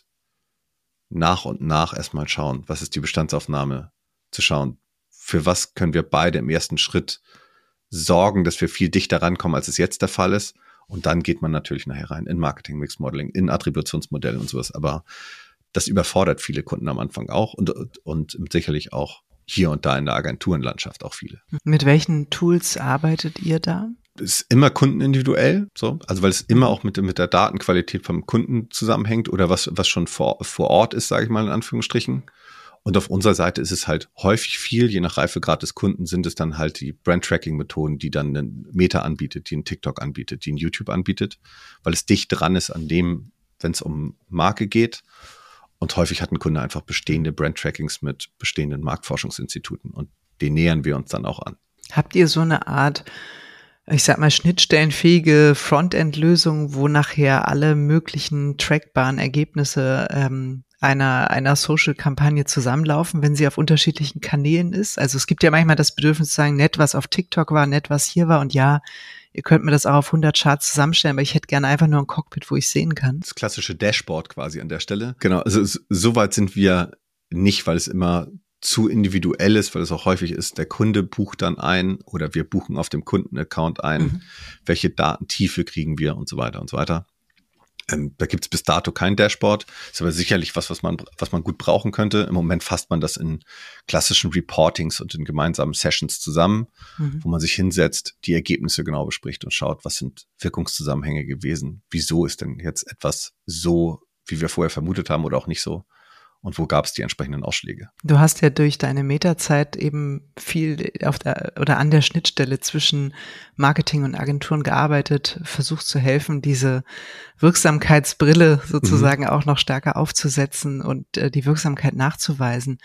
nach und nach erstmal schauen, was ist die Bestandsaufnahme, zu schauen, für was können wir beide im ersten Schritt sorgen, dass wir viel dichter rankommen, als es jetzt der Fall ist. Und dann geht man natürlich nachher rein in Marketing, Mix Modeling, in Attributionsmodelle und sowas. Aber das überfordert viele Kunden am Anfang auch und, und sicherlich auch hier und da in der Agenturenlandschaft auch viele. Mit welchen Tools arbeitet ihr da? Es ist immer kundenindividuell, so, also weil es immer auch mit, mit der Datenqualität vom Kunden zusammenhängt oder was, was schon vor, vor Ort ist, sage ich mal in Anführungsstrichen. Und auf unserer Seite ist es halt häufig viel, je nach Reifegrad des Kunden sind es dann halt die Brand-Tracking-Methoden, die dann einen Meta anbietet, die einen TikTok anbietet, die einen YouTube anbietet, weil es dicht dran ist an dem, wenn es um Marke geht. Und häufig hat ein Kunde einfach bestehende Brand-Trackings mit bestehenden Marktforschungsinstituten und den nähern wir uns dann auch an. Habt ihr so eine Art, ich sag mal, schnittstellenfähige Frontend-Lösung, wo nachher alle möglichen trackbaren Ergebnisse ähm, einer, einer Social-Kampagne zusammenlaufen, wenn sie auf unterschiedlichen Kanälen ist? Also es gibt ja manchmal das Bedürfnis zu sagen, nett, was auf TikTok war, nett, was hier war und ja, ihr könnt mir das auch auf hundert Charts zusammenstellen, aber ich hätte gerne einfach nur ein Cockpit, wo ich sehen kann. Das klassische Dashboard quasi an der Stelle. Genau, also so weit sind wir nicht, weil es immer zu individuell ist, weil es auch häufig ist, der Kunde bucht dann ein oder wir buchen auf dem Kundenaccount ein, mhm. welche Datentiefe kriegen wir und so weiter und so weiter. Ähm, da gibt es bis dato kein Dashboard, ist aber sicherlich was, was man, was man gut brauchen könnte. Im Moment fasst man das in klassischen Reportings und in gemeinsamen Sessions zusammen, mhm. wo man sich hinsetzt, die Ergebnisse genau bespricht und schaut, was sind Wirkungszusammenhänge gewesen, wieso ist denn jetzt etwas so, wie wir vorher vermutet haben oder auch nicht so. Und wo gab es die entsprechenden Ausschläge? Du hast ja durch deine Meta-Zeit eben viel auf der oder an der Schnittstelle zwischen Marketing und Agenturen gearbeitet, versucht zu helfen, diese Wirksamkeitsbrille sozusagen mhm. auch noch stärker aufzusetzen und äh, die Wirksamkeit nachzuweisen.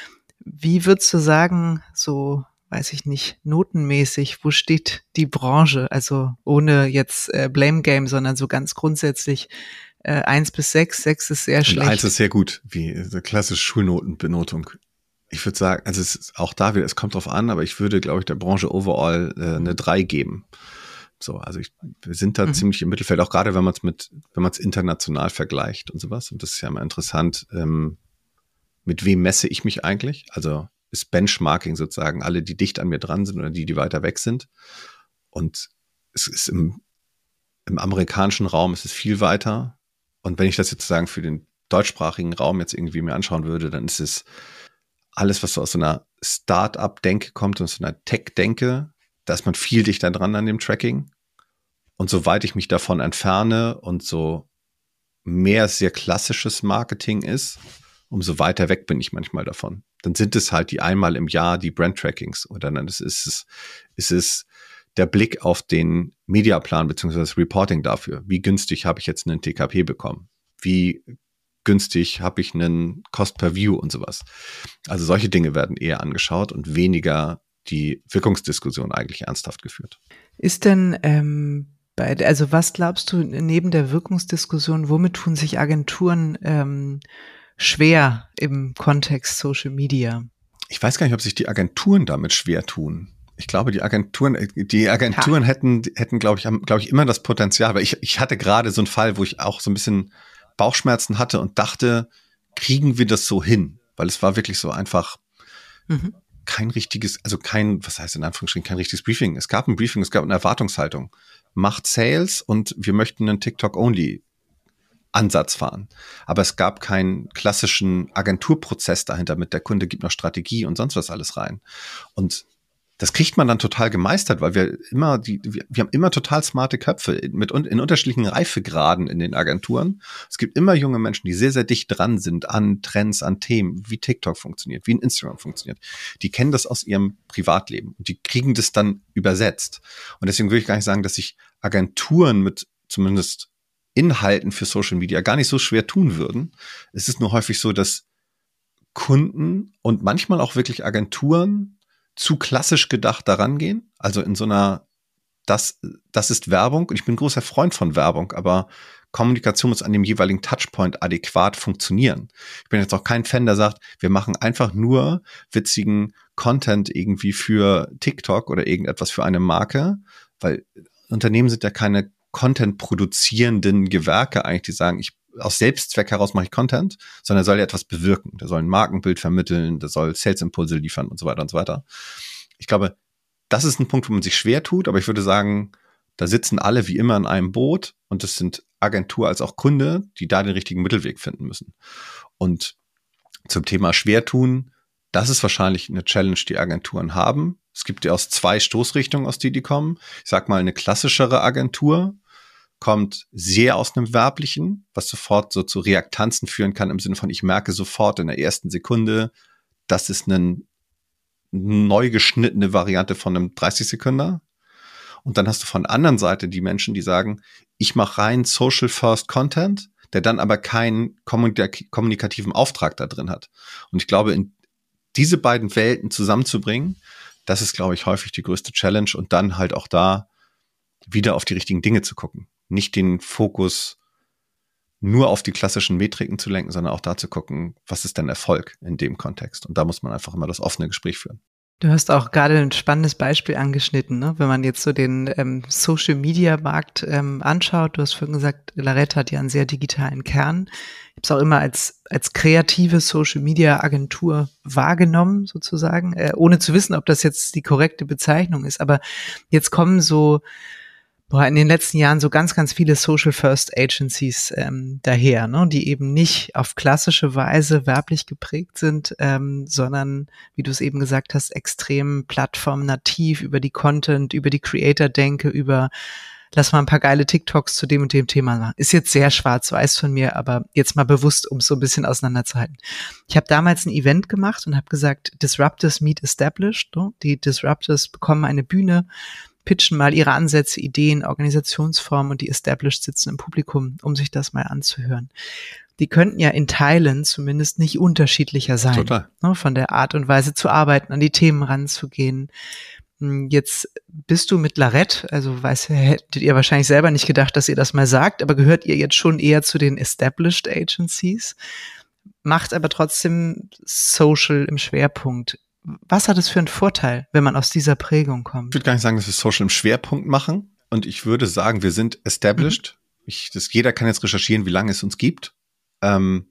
Wie würdest du sagen, so, weiß ich nicht, notenmäßig, wo steht die Branche? Also ohne jetzt äh, Blame Game, sondern so ganz grundsätzlich Äh, eins bis sechs, sechs ist sehr schlecht. Und eins ist sehr gut, wie so klassische Schulnotenbenotung. Ich würde sagen, also es ist auch da wieder, es kommt drauf an, aber ich würde, glaube ich, der Branche overall äh, eine drei geben. So, also ich, wir sind da mhm. ziemlich im Mittelfeld, auch gerade wenn man es mit, wenn man es international vergleicht und sowas. Und das ist ja immer interessant, ähm, mit wem messe ich mich eigentlich? Also ist Benchmarking sozusagen alle, die dicht an mir dran sind oder die, die weiter weg sind. Und es ist im, im amerikanischen Raum ist es viel weiter. Und wenn ich das jetzt sagen für den deutschsprachigen Raum jetzt irgendwie mir anschauen würde, dann ist es alles, was so aus so einer Start-up-Denke kommt und so einer Tech-Denke, da ist man viel dichter dran an dem Tracking. Und soweit ich mich davon entferne und so mehr sehr klassisches Marketing ist, umso weiter weg bin ich manchmal davon. Dann sind es halt die einmal im Jahr die Brand-Trackings oder dann ist es, ist es der Blick auf den Mediaplan beziehungsweise das Reporting dafür. Wie günstig habe ich jetzt einen T K P bekommen? Wie günstig habe ich einen Cost per View und sowas? Also solche Dinge werden eher angeschaut und weniger die Wirkungsdiskussion eigentlich ernsthaft geführt. Ist denn ähm, bei, also was glaubst du neben der Wirkungsdiskussion, womit tun sich Agenturen ähm, schwer im Kontext Social Media? Ich weiß gar nicht, ob sich die Agenturen damit schwer tun. Ich glaube, die Agenturen, die Agenturen ha. hätten, hätten, glaube ich, glaube ich, immer das Potenzial, weil ich, ich hatte gerade so einen Fall, wo ich auch so ein bisschen Bauchschmerzen hatte und dachte, kriegen wir das so hin? Weil es war wirklich so einfach mhm. kein richtiges, also kein, was heißt in Anführungsstrichen, kein richtiges Briefing. Es gab ein Briefing, es gab eine Erwartungshaltung. Macht Sales und wir möchten einen TikTok-only-Ansatz fahren. Aber es gab keinen klassischen Agenturprozess dahinter mit der Kunde gibt noch Strategie und sonst was alles rein. Und das kriegt man dann total gemeistert, weil wir immer die, wir, wir haben immer total smarte Köpfe mit in unterschiedlichen Reifegraden in den Agenturen. Es gibt immer junge Menschen, die sehr, sehr dicht dran sind an Trends, an Themen, wie TikTok funktioniert, wie ein Instagram funktioniert. Die kennen das aus ihrem Privatleben und die kriegen das dann übersetzt. Und deswegen würde ich gar nicht sagen, dass sich Agenturen mit zumindest Inhalten für Social Media gar nicht so schwer tun würden. Es ist nur häufig so, dass Kunden und manchmal auch wirklich Agenturen zu klassisch gedacht daran gehen, also in so einer das, das ist Werbung und ich bin ein großer Freund von Werbung, aber Kommunikation muss an dem jeweiligen Touchpoint adäquat funktionieren. Ich bin jetzt auch kein Fan, der sagt, wir machen einfach nur witzigen Content irgendwie für TikTok oder irgendetwas für eine Marke, weil Unternehmen sind ja keine Content-produzierenden Gewerke eigentlich, die sagen, ich aus Selbstzweck heraus mache ich Content, sondern er soll ja etwas bewirken. Der soll ein Markenbild vermitteln, der soll Sales-Impulse liefern und so weiter und so weiter. Ich glaube, das ist ein Punkt, wo man sich schwer tut, aber ich würde sagen, da sitzen alle wie immer in einem Boot und das sind Agentur als auch Kunde, die da den richtigen Mittelweg finden müssen. Und zum Thema Schwertun, das ist wahrscheinlich eine Challenge, die Agenturen haben. Es gibt ja aus zwei Stoßrichtungen, aus die die kommen. Ich sag mal, eine klassischere Agentur kommt sehr aus einem Werblichen, was sofort so zu Reaktanzen führen kann, im Sinne von, ich merke sofort in der ersten Sekunde, das ist eine neu geschnittene Variante von einem dreißig Sekünder. Und dann hast du von der anderen Seite die Menschen, die sagen, ich mache rein Social First Content, der dann aber keinen kommunik- kommunikativen Auftrag da drin hat. Und ich glaube, in diese beiden Welten zusammenzubringen, das ist, glaube ich, häufig die größte Challenge und dann halt auch da wieder auf die richtigen Dinge zu gucken. Nicht den Fokus nur auf die klassischen Metriken zu lenken, sondern auch da zu gucken, was ist denn Erfolg in dem Kontext? Und da muss man einfach immer das offene Gespräch führen. Du hast auch gerade ein spannendes Beispiel angeschnitten, ne? Wenn man jetzt so den ähm, Social-Media-Markt ähm, anschaut. Du hast vorhin gesagt, Larett hat ja einen sehr digitalen Kern. Ich habe es auch immer als als kreative Social-Media-Agentur wahrgenommen, sozusagen, äh, ohne zu wissen, ob das jetzt die korrekte Bezeichnung ist. Aber jetzt kommen so boah, in den letzten Jahren so ganz, ganz viele Social First Agencies ähm, daher, ne, die eben nicht auf klassische Weise werblich geprägt sind, ähm, sondern, wie du es eben gesagt hast, extrem plattformnativ über die Content, über die Creator-Denke, über lass mal ein paar geile TikToks zu dem und dem Thema machen. Ist jetzt sehr schwarz-weiß von mir, aber jetzt mal bewusst, um es so ein bisschen auseinanderzuhalten. Ich habe damals ein Event gemacht und habe gesagt, Disruptors meet established. Ne? Die Disruptors bekommen eine Bühne, pitchen mal ihre Ansätze, Ideen, Organisationsformen und die Established sitzen im Publikum, um sich das mal anzuhören. Die könnten ja in Teilen zumindest nicht unterschiedlicher sein. Total. Ne, von der Art und Weise zu arbeiten, an die Themen ranzugehen. Jetzt bist du mit Larett, also weiß, hättet ihr wahrscheinlich selber nicht gedacht, dass ihr das mal sagt, aber gehört ihr jetzt schon eher zu den Established Agencies, macht aber trotzdem Social im Schwerpunkt. Was hat es für einen Vorteil, wenn man aus dieser Prägung kommt? Ich würde gar nicht sagen, dass wir Social im Schwerpunkt machen. Und ich würde sagen, wir sind established. Mhm. Ich, das, jeder kann jetzt recherchieren, wie lange es uns gibt. Ähm,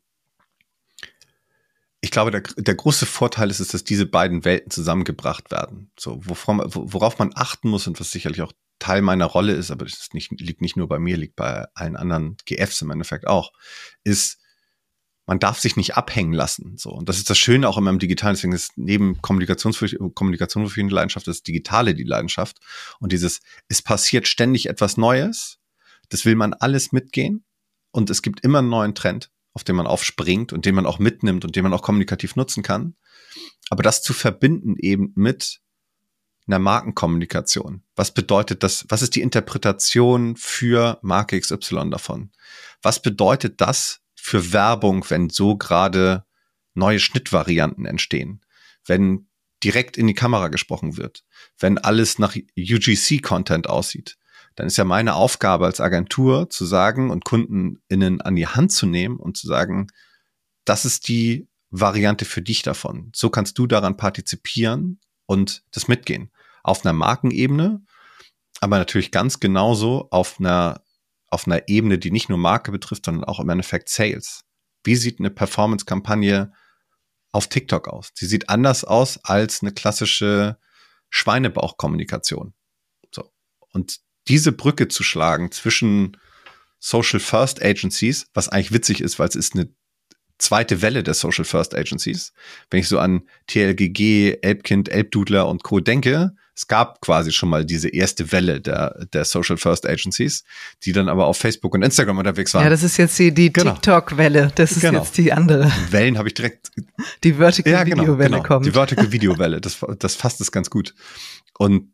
ich glaube, der, der große Vorteil ist, ist, dass diese beiden Welten zusammengebracht werden. So, wovon, worauf man achten muss und was sicherlich auch Teil meiner Rolle ist, aber das ist nicht, liegt nicht nur bei mir, liegt bei allen anderen G Fs im Endeffekt auch, ist, man darf sich nicht abhängen lassen. So. Und das ist das Schöne auch immer im Digitalen. Deswegen ist neben Kommunikationsfähig- Kommunikation für die Leidenschaft, das Digitale die Leidenschaft. Und dieses, es passiert ständig etwas Neues. Das will man alles mitgehen. Und es gibt immer einen neuen Trend, auf den man aufspringt und den man auch mitnimmt und den man auch kommunikativ nutzen kann. Aber das zu verbinden eben mit einer Markenkommunikation. Was bedeutet das? Was ist die Interpretation für Marke X Y davon? Was bedeutet das für Werbung, wenn so gerade neue Schnittvarianten entstehen, wenn direkt in die Kamera gesprochen wird, wenn alles nach U G C-Content aussieht, dann ist ja meine Aufgabe als Agentur zu sagen und KundenInnen an die Hand zu nehmen und zu sagen, das ist die Variante für dich davon. So kannst du daran partizipieren und das mitgehen. Auf einer Markenebene, aber natürlich ganz genauso auf einer auf einer Ebene, die nicht nur Marke betrifft, sondern auch im Endeffekt Sales. Wie sieht eine Performance-Kampagne auf TikTok aus? Sie sieht anders aus als eine klassische Schweinebauchkommunikation. So. Und diese Brücke zu schlagen zwischen Social First Agencies, was eigentlich witzig ist, weil es ist eine zweite Welle der Social First Agencies. Wenn ich so an T L G G, Elbkind, Elbdudler und Co. denke, es gab quasi schon mal diese erste Welle der, der Social First Agencies, die dann aber auf Facebook und Instagram unterwegs waren. Ja, das ist jetzt die, die genau. TikTok-Welle. Das ist genau. jetzt die andere. Wellen habe ich direkt. Die Vertical ja, genau, Video Welle genau. kommt. Die Vertical Video Welle. Das, das fasst es ganz gut. Und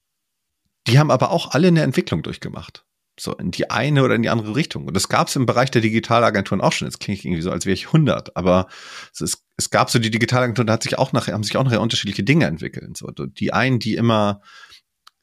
die haben aber auch alle eine Entwicklung durchgemacht. So in die eine oder in die andere Richtung. Und das gab es im Bereich der Digitalagenturen auch schon. Jetzt klinge ich irgendwie so, als wäre ich hundert. Aber es, ist, es gab so die Digitalagenturen, da hat sich auch nachher, haben sich auch nachher unterschiedliche Dinge entwickelt. So, die einen, die immer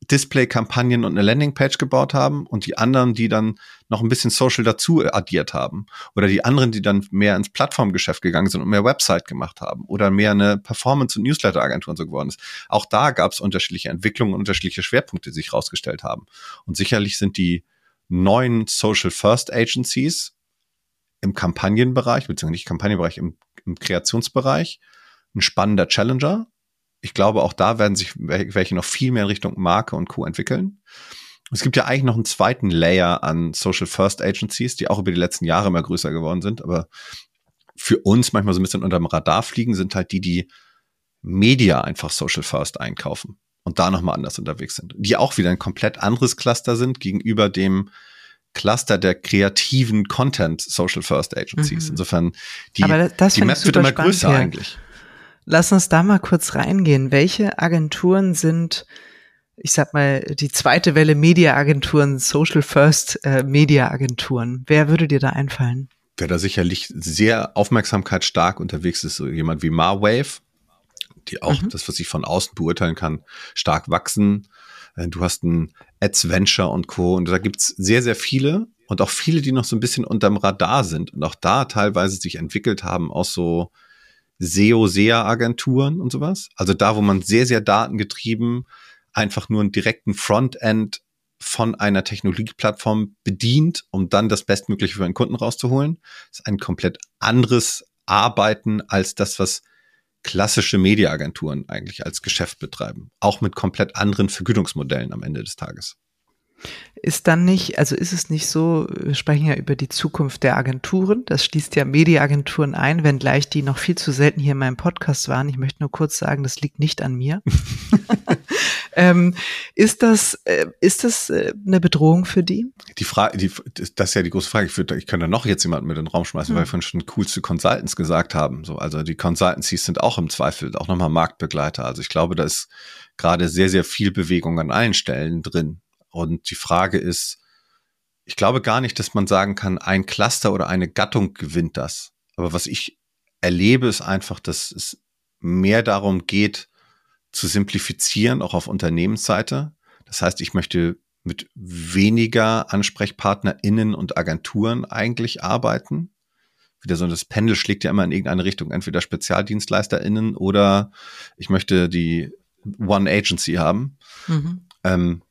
Display-Kampagnen und eine Landingpage gebaut haben und die anderen, die dann noch ein bisschen Social dazu addiert haben. Oder die anderen, die dann mehr ins Plattformgeschäft gegangen sind und mehr Website gemacht haben. Oder mehr eine Performance- und Newsletter-Agentur und so geworden ist. Auch da gab es unterschiedliche Entwicklungen und unterschiedliche Schwerpunkte, die sich rausgestellt haben. Und sicherlich sind die neuen Social-First-Agencies im Kampagnenbereich, beziehungsweise nicht Kampagnenbereich, im, im Kreationsbereich ein spannender Challenger. Ich glaube, auch da werden sich welche noch viel mehr in Richtung Marke und Co. entwickeln. Es gibt ja eigentlich noch einen zweiten Layer an Social First Agencies, die auch über die letzten Jahre immer größer geworden sind. Aber für uns manchmal so ein bisschen unterm Radar fliegen, sind halt die, die Media einfach Social First einkaufen und da nochmal anders unterwegs sind. Die auch wieder ein komplett anderes Cluster sind gegenüber dem Cluster der kreativen Content Social First Agencies. Mhm. Insofern, die, Aber das die Map wird immer größer hier. eigentlich. Lass uns da mal kurz reingehen. Welche Agenturen sind, ich sag mal, die zweite Welle Media-Agenturen, Social First äh, Media-Agenturen? Wer würde dir da einfallen? Wer da sicherlich sehr aufmerksamkeitsstark unterwegs ist, so jemand wie Marwave, die auch mhm. das, was ich von außen beurteilen kann, stark wachsen. Du hast ein Adventure und Co. Und da gibt's sehr, sehr viele und auch viele, die noch so ein bisschen unterm Radar sind und auch da teilweise sich entwickelt haben aus so S E O, S E A-Agenturen und sowas. Also da, wo man sehr, sehr datengetrieben einfach nur einen direkten Frontend von einer Technologieplattform bedient, um dann das Bestmögliche für einen Kunden rauszuholen. Das ist ein komplett anderes Arbeiten als das, was klassische Mediaagenturen eigentlich als Geschäft betreiben. Auch mit komplett anderen Vergütungsmodellen am Ende des Tages. Ist dann nicht, also ist es nicht so, wir sprechen ja über die Zukunft der Agenturen, das schließt ja Mediaagenturen ein, wenngleich die noch viel zu selten hier in meinem Podcast waren. Ich möchte nur kurz sagen, das liegt nicht an mir. ähm, ist das, äh, ist das äh, eine Bedrohung für die? Die Frage, die, das ist ja die große Frage. Ich, würde, ich könnte da noch jetzt jemanden mit in den Raum schmeißen, hm. weil wir vorhin schon coolste Consultants gesagt haben. So, also die Consultancies sind auch im Zweifel auch nochmal Marktbegleiter. Also ich glaube, da ist gerade sehr, sehr viel Bewegung an allen Stellen drin. Und die Frage ist, ich glaube gar nicht, dass man sagen kann, ein Cluster oder eine Gattung gewinnt das. Aber was ich erlebe, ist einfach, dass es mehr darum geht, zu simplifizieren, auch auf Unternehmensseite. Das heißt, ich möchte mit weniger AnsprechpartnerInnen und Agenturen eigentlich arbeiten. Wieder so, das Pendel schlägt ja immer in irgendeine Richtung, entweder SpezialdienstleisterInnen oder ich möchte die One Agency haben. Mhm. Ähm,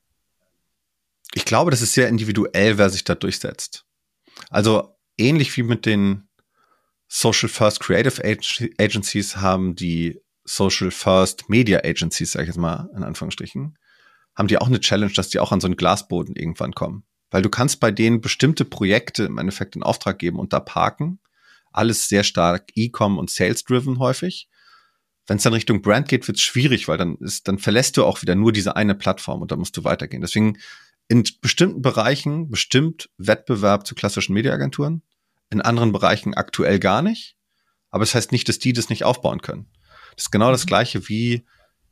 Ich glaube, das ist sehr individuell, wer sich da durchsetzt. Also ähnlich wie mit den Social First Creative Agencies haben die Social First Media Agencies, sag ich jetzt mal in Anführungsstrichen, haben die auch eine Challenge, dass die auch an so einen Glasboden irgendwann kommen. Weil du kannst bei denen bestimmte Projekte im Endeffekt in Auftrag geben und da parken. Alles sehr stark E-Com und Sales-driven häufig. Wenn es dann Richtung Brand geht, wird es schwierig, weil dann ist, dann verlässt du auch wieder nur diese eine Plattform und da musst du weitergehen. Deswegen in bestimmten Bereichen bestimmt Wettbewerb zu klassischen Mediaagenturen, in anderen Bereichen aktuell gar nicht. Aber es das heißt nicht, dass die das nicht aufbauen können. Das ist genau das Gleiche wie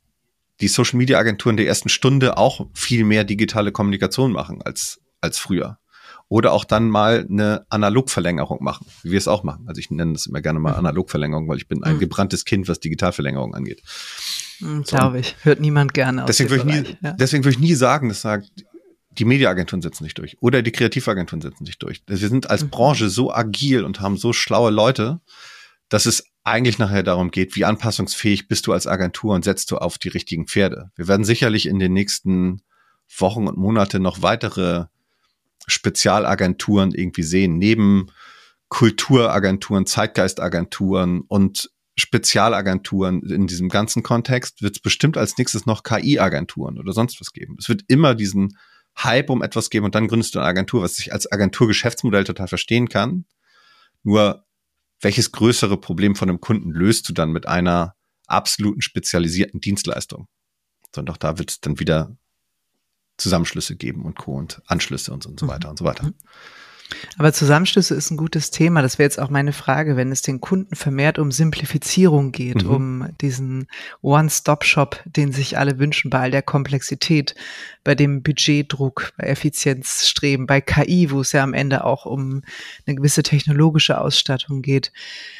die Social-Media-Agenturen der ersten Stunde auch viel mehr digitale Kommunikation machen als, als früher. Oder auch dann mal eine Analogverlängerung machen, wie wir es auch machen. Also ich nenne das immer gerne mal Analogverlängerung, weil ich bin ein gebranntes Kind, was Digitalverlängerung angeht. Mhm, so, glaube ich. Hört niemand gerne aus. Deswegen würde ich nie, ja. deswegen würde ich nie sagen, dass sagt, die Mediaagenturen setzen sich durch oder die Kreativagenturen setzen sich durch. Wir sind als mhm. Branche so agil und haben so schlaue Leute, dass es eigentlich nachher darum geht, wie anpassungsfähig bist du als Agentur und setzt du auf die richtigen Pferde. Wir werden sicherlich in den nächsten Wochen und Monaten noch weitere Spezialagenturen irgendwie sehen, neben Kulturagenturen, Zeitgeistagenturen und Spezialagenturen in diesem ganzen Kontext wird es bestimmt als nächstes noch K I-Agenturen oder sonst was geben. Es wird immer diesen Hype um etwas geben und dann gründest du eine Agentur, was ich als Agenturgeschäftsmodell total verstehen kann. Nur welches größere Problem von einem Kunden löst du dann mit einer absoluten spezialisierten Dienstleistung? Sondern auch da wird es dann wieder Zusammenschlüsse geben und Co. und Anschlüsse und so, und so weiter und so weiter. Aber Zusammenschlüsse ist ein gutes Thema. Das wäre jetzt auch meine Frage, wenn es den Kunden vermehrt um Simplifizierung geht, mhm. um diesen One-Stop-Shop, den sich alle wünschen, bei all der Komplexität, bei dem Budgetdruck, bei Effizienzstreben, bei K I, wo es ja am Ende auch um eine gewisse technologische Ausstattung geht.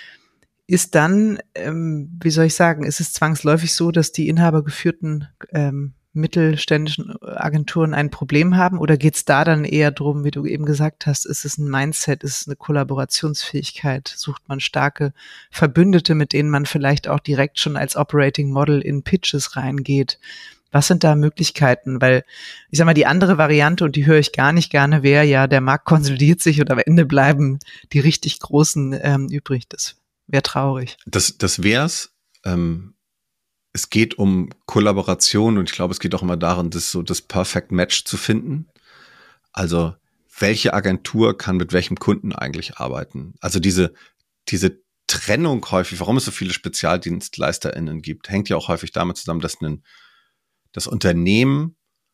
Ist dann, ähm, wie soll ich sagen, ist es zwangsläufig so, dass die inhabergeführten ähm, mittelständischen Agenturen ein Problem haben? Oder geht es da dann eher darum, wie du eben gesagt hast, ist es ein Mindset, ist es eine Kollaborationsfähigkeit? Sucht man starke Verbündete, mit denen man vielleicht auch direkt schon als Operating Model in Pitches reingeht? Was sind da Möglichkeiten? Weil, ich sag mal, die andere Variante, und die höre ich gar nicht gerne, wäre ja, der Markt konsolidiert sich und am Ende bleiben die richtig Großen ähm, übrig. Das wäre traurig. Das, das wär's. Ähm Es geht um Kollaboration und ich glaube, es geht auch immer darum, das so das Perfect Match zu finden. Also, welche Agentur kann mit welchem Kunden eigentlich arbeiten? Also diese, diese Trennung häufig, warum es so viele SpezialdienstleisterInnen gibt, hängt ja auch häufig damit zusammen, dass ein, das Unternehmen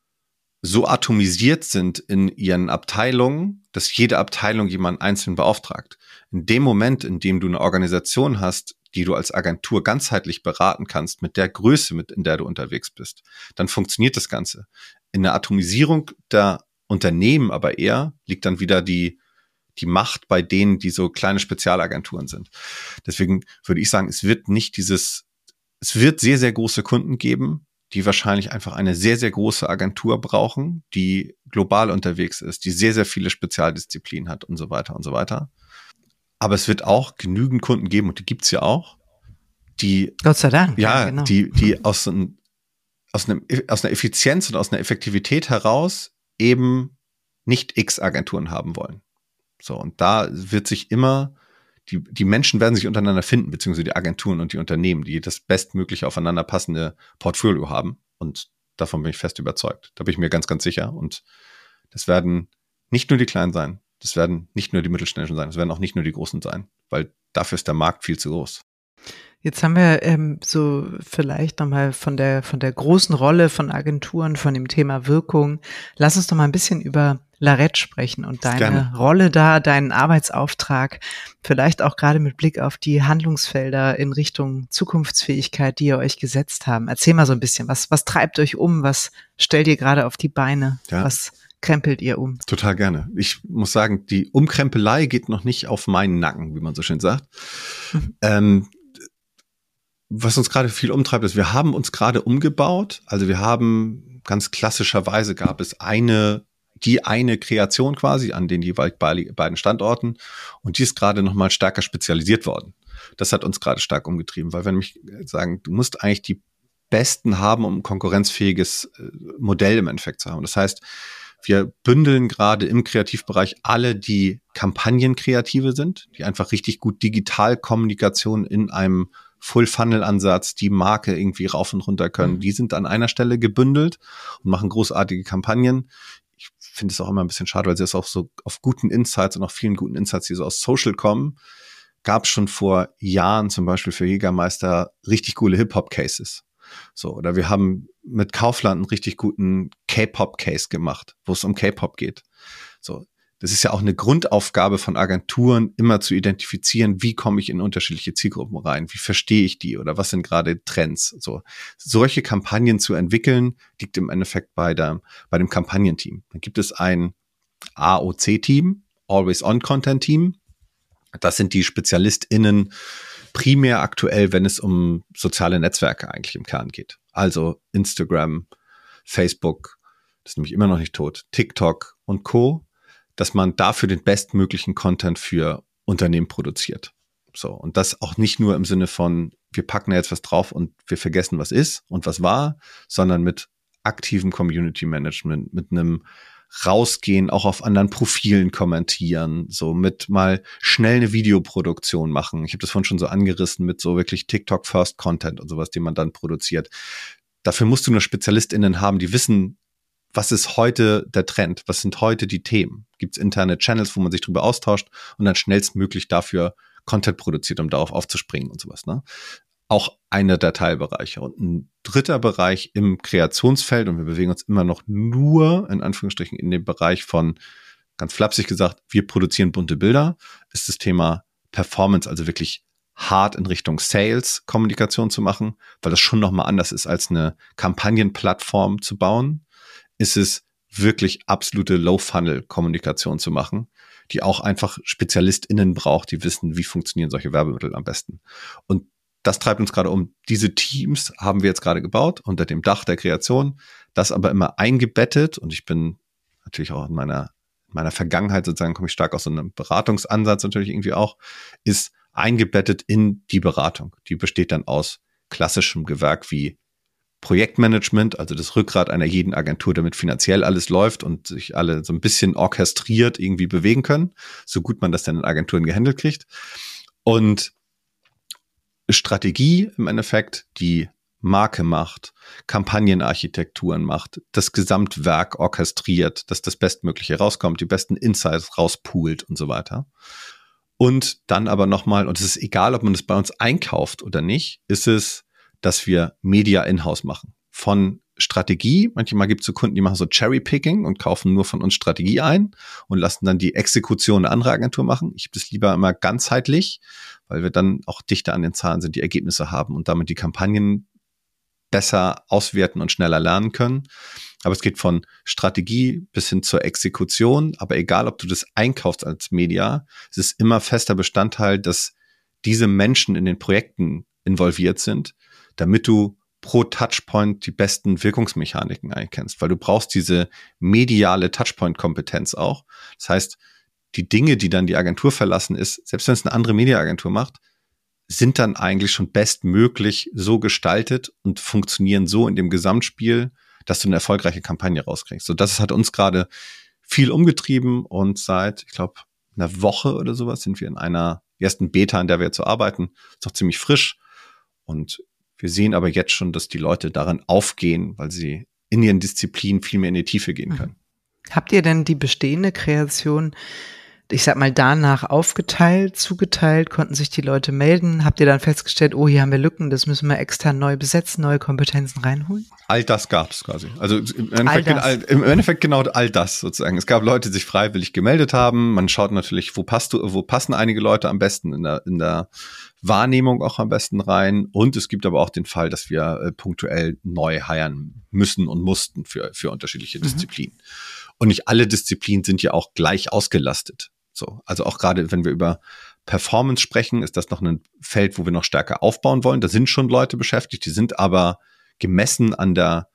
so atomisiert sind in ihren Abteilungen, dass jede Abteilung jemanden einzeln beauftragt. In dem Moment, in dem du eine Organisation hast, die du als Agentur ganzheitlich beraten kannst, mit der Größe, mit in der du unterwegs bist, dann funktioniert das Ganze. In der Atomisierung der Unternehmen aber eher liegt dann wieder die, die Macht bei denen, die so kleine Spezialagenturen sind. Deswegen würde ich sagen, es wird nicht dieses, es wird sehr, sehr große Kunden geben, die wahrscheinlich einfach eine sehr, sehr große Agentur brauchen, die global unterwegs ist, die sehr, sehr viele Spezialdisziplinen hat und so weiter und so weiter. Aber es wird auch genügend Kunden geben, und die gibt's ja auch, die, Gott sei Dank. ja, ja genau. die, die aus, so ein, aus, einem, aus einer Effizienz und aus einer Effektivität heraus eben nicht X-Agenturen haben wollen. So, und da wird sich immer, die, die Menschen werden sich untereinander finden, beziehungsweise die Agenturen und die Unternehmen, die das bestmögliche aufeinander passende Portfolio haben. Und davon bin ich fest überzeugt. Da bin ich mir ganz, ganz sicher. Und das werden nicht nur die Kleinen sein. Das werden nicht nur die Mittelständischen sein, das werden auch nicht nur die Großen sein, weil dafür ist der Markt viel zu groß. Jetzt haben wir ähm, so vielleicht nochmal von der von der großen Rolle von Agenturen, von dem Thema Wirkung. Lass uns doch mal ein bisschen über Larett sprechen und deine Gerne. Rolle da, deinen Arbeitsauftrag, vielleicht auch gerade mit Blick auf die Handlungsfelder in Richtung Zukunftsfähigkeit, die ihr euch gesetzt haben. Erzähl mal so ein bisschen, was was treibt euch um, was stellt ihr gerade auf die Beine, Ja. was krempelt ihr um? Total gerne. Ich muss sagen, die Umkrempelei geht noch nicht auf meinen Nacken, wie man so schön sagt. Mhm. Ähm, was uns gerade viel umtreibt, ist, wir haben uns gerade umgebaut. Also wir haben ganz klassischerweise gab es eine, die eine Kreation quasi an den jeweils beiden Standorten, und die ist gerade nochmal stärker spezialisiert worden. Das hat uns gerade stark umgetrieben, weil wir nämlich sagen, du musst eigentlich die Besten haben, um ein konkurrenzfähiges Modell im Endeffekt zu haben. Das heißt, wir bündeln gerade im Kreativbereich alle, die Kampagnenkreative sind, die einfach richtig gut Digitalkommunikation in einem Full-Funnel-Ansatz, die Marke irgendwie rauf und runter können. Die sind an einer Stelle gebündelt und machen großartige Kampagnen. Ich finde es auch immer ein bisschen schade, weil sie das auch so auf guten Insights und auch vielen guten Insights, die so aus Social kommen, gab es schon vor Jahren zum Beispiel für Jägermeister richtig coole Hip-Hop-Cases. So, oder wir haben mit Kaufland einen richtig guten K-Pop-Case gemacht, wo es um K-Pop geht. So, das ist ja auch eine Grundaufgabe von Agenturen, immer zu identifizieren, wie komme ich in unterschiedliche Zielgruppen rein, wie verstehe ich die oder was sind gerade Trends. So, solche Kampagnen zu entwickeln, liegt im Endeffekt bei der, bei dem Kampagnenteam. Dann gibt es ein A O C-Team, Always-On-Content-Team. Das sind die SpezialistInnen primär aktuell, wenn es um soziale Netzwerke eigentlich im Kern geht. Also Instagram, Facebook, das ist nämlich immer noch nicht tot, TikTok und Co., dass man dafür den bestmöglichen Content für Unternehmen produziert. So, und das auch nicht nur im Sinne von, wir packen da jetzt was drauf und wir vergessen, was ist und was war, sondern mit aktivem Community Management, mit einem Rausgehen, auch auf anderen Profilen kommentieren, so mit mal schnell eine Videoproduktion machen. Ich habe das vorhin schon so angerissen mit so wirklich TikTok-First-Content und sowas, den man dann produziert. Dafür musst du nur SpezialistInnen haben, die wissen, was ist heute der Trend, was sind heute die Themen. Gibt es interne Channels, wo man sich drüber austauscht und dann schnellstmöglich dafür Content produziert, um darauf aufzuspringen und sowas, ne? Auch einer der Teilbereiche. Und ein dritter Bereich im Kreationsfeld, und wir bewegen uns immer noch nur, in Anführungsstrichen, in dem Bereich von, ganz flapsig gesagt, wir produzieren bunte Bilder, ist das Thema Performance, also wirklich hart in Richtung Sales-Kommunikation zu machen, weil das schon nochmal anders ist, als eine Kampagnenplattform zu bauen, ist es wirklich absolute Low-Funnel-Kommunikation zu machen, die auch einfach SpezialistInnen braucht, die wissen, wie funktionieren solche Werbemittel am besten. Und das treibt uns gerade um. Diese Teams haben wir jetzt gerade gebaut unter dem Dach der Kreation, das aber immer eingebettet, und ich bin natürlich auch in meiner, in meiner Vergangenheit sozusagen, komme ich stark aus so einem Beratungsansatz natürlich irgendwie auch, ist eingebettet in die Beratung. Die besteht dann aus klassischem Gewerk wie Projektmanagement, also das Rückgrat einer jeden Agentur, damit finanziell alles läuft und sich alle so ein bisschen orchestriert irgendwie bewegen können, so gut man das dann in Agenturen gehandelt kriegt. Und Strategie im Endeffekt, die Marke macht, Kampagnenarchitekturen macht, das Gesamtwerk orchestriert, dass das Bestmögliche rauskommt, die besten Insights rauspoolt und so weiter. Und dann aber nochmal, und es ist egal, ob man das bei uns einkauft oder nicht, ist es, dass wir Media in-house machen. Von Strategie, manchmal gibt es so Kunden, die machen so Cherry-Picking und kaufen nur von uns Strategie ein und lassen dann die Exekution eine andere Agentur machen. Ich habe das lieber immer ganzheitlich, weil wir dann auch dichter an den Zahlen sind, die Ergebnisse haben und damit die Kampagnen besser auswerten und schneller lernen können. Aber es geht von Strategie bis hin zur Exekution. Aber egal, ob du das einkaufst als Media, es ist immer fester Bestandteil, dass diese Menschen in den Projekten involviert sind, damit du pro Touchpoint die besten Wirkungsmechaniken einkennst, weil du brauchst diese mediale Touchpoint-Kompetenz auch. Das heißt, die Dinge, die dann die Agentur verlassen ist, selbst wenn es eine andere Media-Agentur macht, sind dann eigentlich schon bestmöglich so gestaltet und funktionieren so in dem Gesamtspiel, dass du eine erfolgreiche Kampagne rauskriegst. So, das hat uns gerade viel umgetrieben, und seit, ich glaube, einer Woche oder sowas sind wir in einer ersten Beta, an der wir jetzt so arbeiten. Ist noch ziemlich frisch, und wir sehen aber jetzt schon, dass die Leute daran aufgehen, weil sie in ihren Disziplinen viel mehr in die Tiefe gehen können. Habt ihr denn die bestehende Kreation, ich sag mal, danach aufgeteilt, zugeteilt? Konnten sich die Leute melden? Habt ihr dann festgestellt, oh, hier haben wir Lücken, das müssen wir extern neu besetzen, neue Kompetenzen reinholen? All das gab es quasi. Also im Endeffekt, all all, im Endeffekt genau all das sozusagen. Es gab Leute, die sich freiwillig gemeldet haben. Man schaut natürlich, wo passt du, wo passen einige Leute am besten in der, in der Wahrnehmung auch am besten rein. Und es gibt aber auch den Fall, dass wir äh, punktuell neu hiren müssen und mussten für, für unterschiedliche mhm. Disziplinen. Und nicht alle Disziplinen sind ja auch gleich ausgelastet. So, also auch gerade, wenn wir über Performance sprechen, ist das noch ein Feld, wo wir noch stärker aufbauen wollen. Da sind schon Leute beschäftigt, die sind aber gemessen an der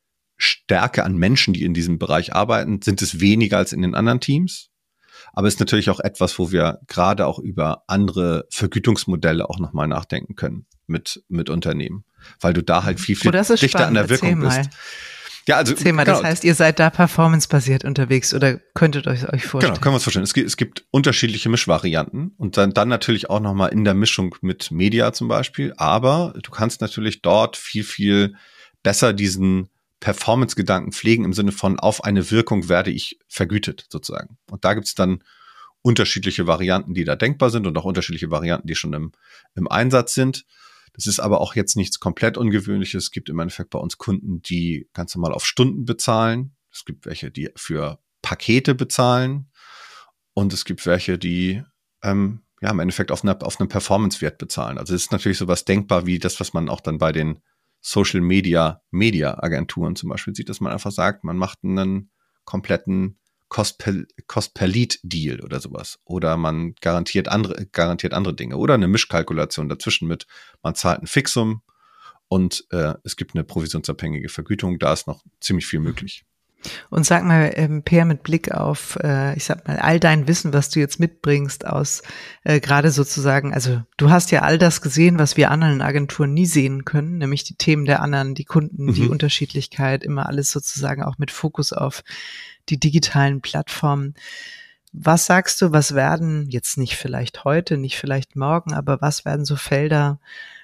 Stärke an Menschen, die in diesem Bereich arbeiten, sind es weniger als in den anderen Teams. Aber es ist natürlich auch etwas, wo wir gerade auch über andere Vergütungsmodelle auch nochmal nachdenken können mit, mit Unternehmen, weil du da halt viel, viel oh, dichter spannend. an der Wirkung Erzähl bist. Mal. Ja, also, Erzähl mal, genau. Das heißt, ihr seid da performancebasiert unterwegs oder könntet euch euch vorstellen? Genau, können wir uns vorstellen. Es gibt, es gibt unterschiedliche Mischvarianten und dann, dann natürlich auch nochmal in der Mischung mit Media zum Beispiel. Aber du kannst natürlich dort viel, viel besser diesen Performance-Gedanken pflegen im Sinne von auf eine Wirkung werde ich vergütet sozusagen. Und da gibt's dann unterschiedliche Varianten, die da denkbar sind und auch unterschiedliche Varianten, die schon im, im Einsatz sind. Das ist aber auch jetzt nichts komplett Ungewöhnliches. Es gibt im Endeffekt bei uns Kunden, die ganz normal auf Stunden bezahlen. Es gibt welche, die für Pakete bezahlen. Und es gibt welche, die ähm, ja im Endeffekt auf, eine, auf einen Performance-Wert bezahlen. Also es ist natürlich sowas denkbar wie das, was man auch dann bei den Social Media Media Agenturen zum Beispiel sieht, dass man einfach sagt, man macht einen kompletten Cost per, Cost per Lead Deal oder sowas. Oder man garantiert andere, garantiert andere Dinge. Oder eine Mischkalkulation dazwischen mit, man zahlt ein Fixum und äh, es gibt eine provisionsabhängige Vergütung. Da ist noch ziemlich viel möglich. Und sag mal, ähm, Per, mit Blick auf, äh, ich sag mal, all dein Wissen, was du jetzt mitbringst aus äh, gerade sozusagen, also du hast ja all das gesehen, was wir anderen Agenturen nie sehen können, nämlich die Themen der anderen, die Kunden, mhm. die Unterschiedlichkeit, immer alles sozusagen auch mit Fokus auf die digitalen Plattformen. Was sagst du, was werden, jetzt nicht vielleicht heute, nicht vielleicht morgen, aber was werden so Felder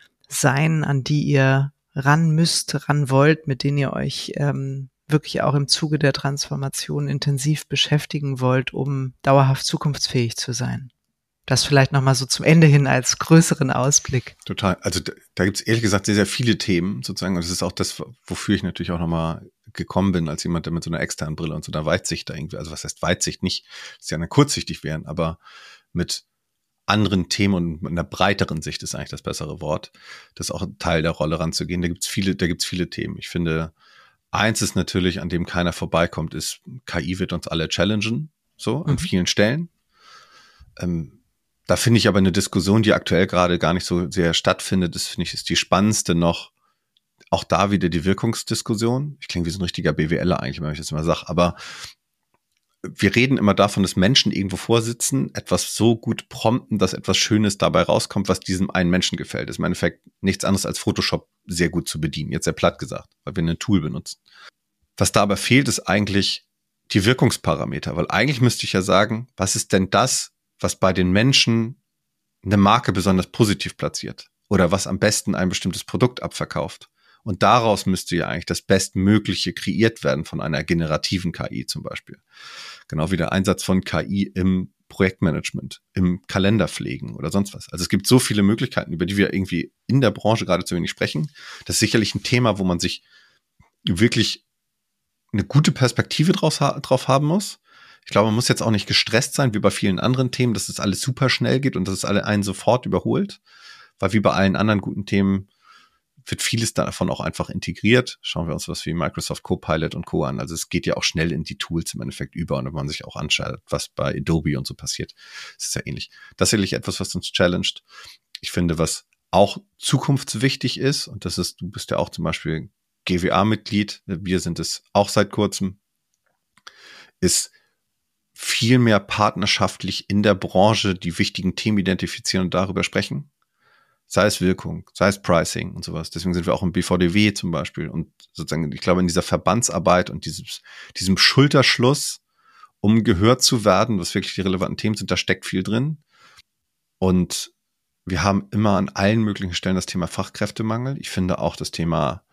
sein, an die ihr ran müsst, ran wollt, mit denen ihr euch ähm, wirklich auch im Zuge der Transformation intensiv beschäftigen wollt, um dauerhaft zukunftsfähig zu sein? Das vielleicht nochmal so zum Ende hin als größeren Ausblick. Total. Also da, da gibt es ehrlich gesagt sehr, sehr viele Themen sozusagen. Und das ist auch das, wofür ich natürlich auch nochmal gekommen bin, als jemand, der mit so einer externen Brille und so einer Weitsicht da irgendwie, also was heißt Weitsicht nicht, dass die anderen kurzsichtig wären, aber mit anderen Themen und mit einer breiteren Sicht ist eigentlich das bessere Wort, das auch ein Teil der Rolle ranzugehen. Da gibt's viele, da gibt's viele Themen. Ich finde, eins ist natürlich, an dem keiner vorbeikommt, ist, K I wird uns alle challengen, so, an mhm. vielen Stellen. Ähm, Da finde ich aber eine Diskussion, die aktuell gerade gar nicht so sehr stattfindet, das finde ich ist die spannendste noch. Auch da wieder die Wirkungsdiskussion. Ich klinge wie so ein richtiger BWLer eigentlich, wenn ich das immer sage, aber wir reden immer davon, dass Menschen irgendwo vorsitzen, etwas so gut prompten, dass etwas Schönes dabei rauskommt, was diesem einen Menschen gefällt. Das ist im Endeffekt nichts anderes als Photoshop sehr gut zu bedienen, jetzt sehr platt gesagt, weil wir ein Tool benutzen. Was da aber fehlt, ist eigentlich die Wirkungsparameter, weil eigentlich müsste ich ja sagen, was ist denn das, was bei den Menschen eine Marke besonders positiv platziert oder was am besten ein bestimmtes Produkt abverkauft. Und daraus müsste ja eigentlich das Bestmögliche kreiert werden von einer generativen K I zum Beispiel. Genau wie der Einsatz von K I im Projektmanagement, im Kalenderpflegen oder sonst was. Also es gibt so viele Möglichkeiten, über die wir irgendwie in der Branche gerade zu wenig sprechen. Das ist sicherlich ein Thema, wo man sich wirklich eine gute Perspektive draus, drauf haben muss. Ich glaube, man muss jetzt auch nicht gestresst sein, wie bei vielen anderen Themen, dass es alles super schnell geht und dass es alle einen sofort überholt. Weil wie bei allen anderen guten Themen wird vieles davon auch einfach integriert. Schauen wir uns was wie Microsoft Copilot und Co. an. Also es geht ja auch schnell in die Tools im Endeffekt über. Und wenn man sich auch anschaut, was bei Adobe und so passiert, ist es ja ähnlich. Das ist sicherlich etwas, was uns challenged. Ich finde, was auch zukunftswichtig ist, und das ist, du bist ja auch zum Beispiel G W A-Mitglied, wir sind es auch seit kurzem, ist viel mehr partnerschaftlich in der Branche die wichtigen Themen identifizieren und darüber sprechen. Sei es Wirkung, sei es Pricing und sowas. Deswegen sind wir auch im B V D W zum Beispiel. Und sozusagen, ich glaube, in dieser Verbandsarbeit und dieses, diesem Schulterschluss, um gehört zu werden, was wirklich die relevanten Themen sind, da steckt viel drin. Und wir haben immer an allen möglichen Stellen das Thema Fachkräftemangel. Ich finde auch das Thema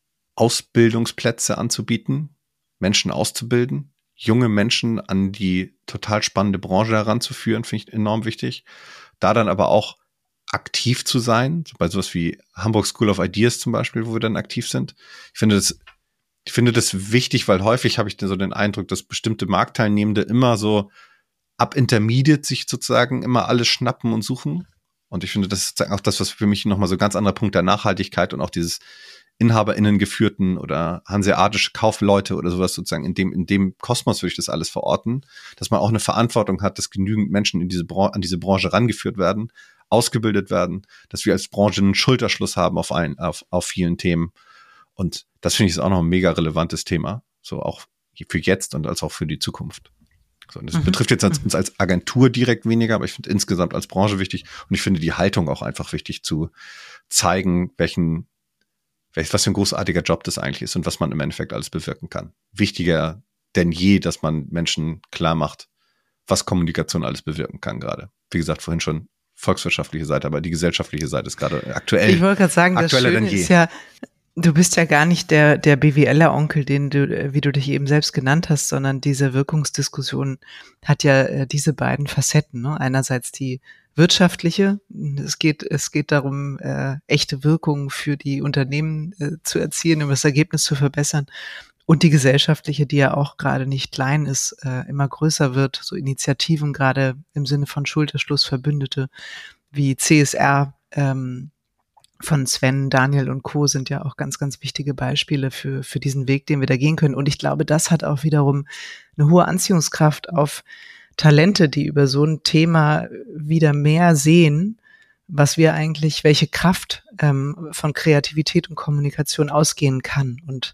Ausbildungsplätze anzubieten, Menschen auszubilden, junge Menschen an die total spannende Branche heranzuführen, finde ich enorm wichtig. Da dann aber auch aktiv zu sein, bei sowas wie Hamburg School of Ideas zum Beispiel, wo wir dann aktiv sind. Ich finde das, ich finde das wichtig, weil häufig habe ich so den Eindruck, dass bestimmte Marktteilnehmende immer so ab Intermediate sich sozusagen immer alles schnappen und suchen. Und ich finde, das ist auch das, was für mich nochmal so ein ganz anderer Punkt der Nachhaltigkeit und auch dieses InhaberInnen geführten oder hanseatische Kaufleute oder sowas sozusagen in dem, in dem Kosmos würde ich das alles verorten, dass man auch eine Verantwortung hat, dass genügend Menschen in diese Bran- an diese Branche rangeführt werden, ausgebildet werden, dass wir als Branche einen Schulterschluss haben auf ein, auf, auf vielen Themen. Und das finde ich ist auch noch ein mega relevantes Thema. So auch für jetzt und als auch für die Zukunft. So, und das mhm. betrifft jetzt uns als Agentur direkt weniger, aber ich finde insgesamt als Branche wichtig und ich finde die Haltung auch einfach wichtig zu zeigen, welchen, welch, was für ein großartiger Job das eigentlich ist und was man im Endeffekt alles bewirken kann. Wichtiger denn je, dass man Menschen klar macht, was Kommunikation alles bewirken kann gerade. Wie gesagt, vorhin schon volkswirtschaftliche Seite, aber die gesellschaftliche Seite ist gerade aktuell. Ich wollte gerade sagen, das Schöne ist ja, du bist ja gar nicht der, der B W L-Onkel, den du, wie du dich eben selbst genannt hast, sondern diese Wirkungsdiskussion hat ja äh, diese beiden Facetten, ne? Einerseits die wirtschaftliche, es geht, es geht darum, äh, echte Wirkung für die Unternehmen äh, zu erzielen, um das Ergebnis zu verbessern. Und die gesellschaftliche, die ja auch gerade nicht klein ist, äh, immer größer wird, so Initiativen gerade im Sinne von Schulterschluss, Verbündete wie C S R ähm, von Sven, Daniel und Co. sind ja auch ganz, ganz wichtige Beispiele für für diesen Weg, den wir da gehen können. Und ich glaube, das hat auch wiederum eine hohe Anziehungskraft auf Talente, die über so ein Thema wieder mehr sehen, was wir eigentlich, welche Kraft ähm, von Kreativität und Kommunikation ausgehen kann. Und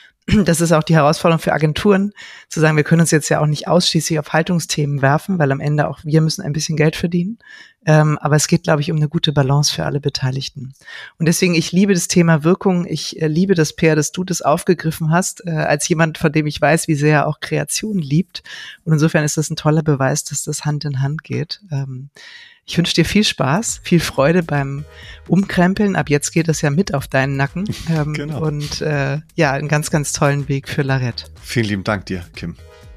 das ist auch die Herausforderung für Agenturen, zu sagen, wir können uns jetzt ja auch nicht ausschließlich auf Haltungsthemen werfen, weil am Ende auch wir müssen ein bisschen Geld verdienen. Ähm, aber es geht, glaube ich, um eine gute Balance für alle Beteiligten. Und deswegen, ich liebe das Thema Wirkung. Ich äh, liebe das, Peer, dass du das aufgegriffen hast, äh, als jemand, von dem ich weiß, wie sehr er auch Kreation liebt. Und insofern ist das ein toller Beweis, dass das Hand in Hand geht. Ähm, Ich wünsche dir viel Spaß, viel Freude beim Umkrempeln. Ab jetzt geht es ja mit auf deinen Nacken. Ähm, genau. Und äh, ja, einen ganz, ganz tollen Weg für Larett. Vielen lieben Dank dir, Kim.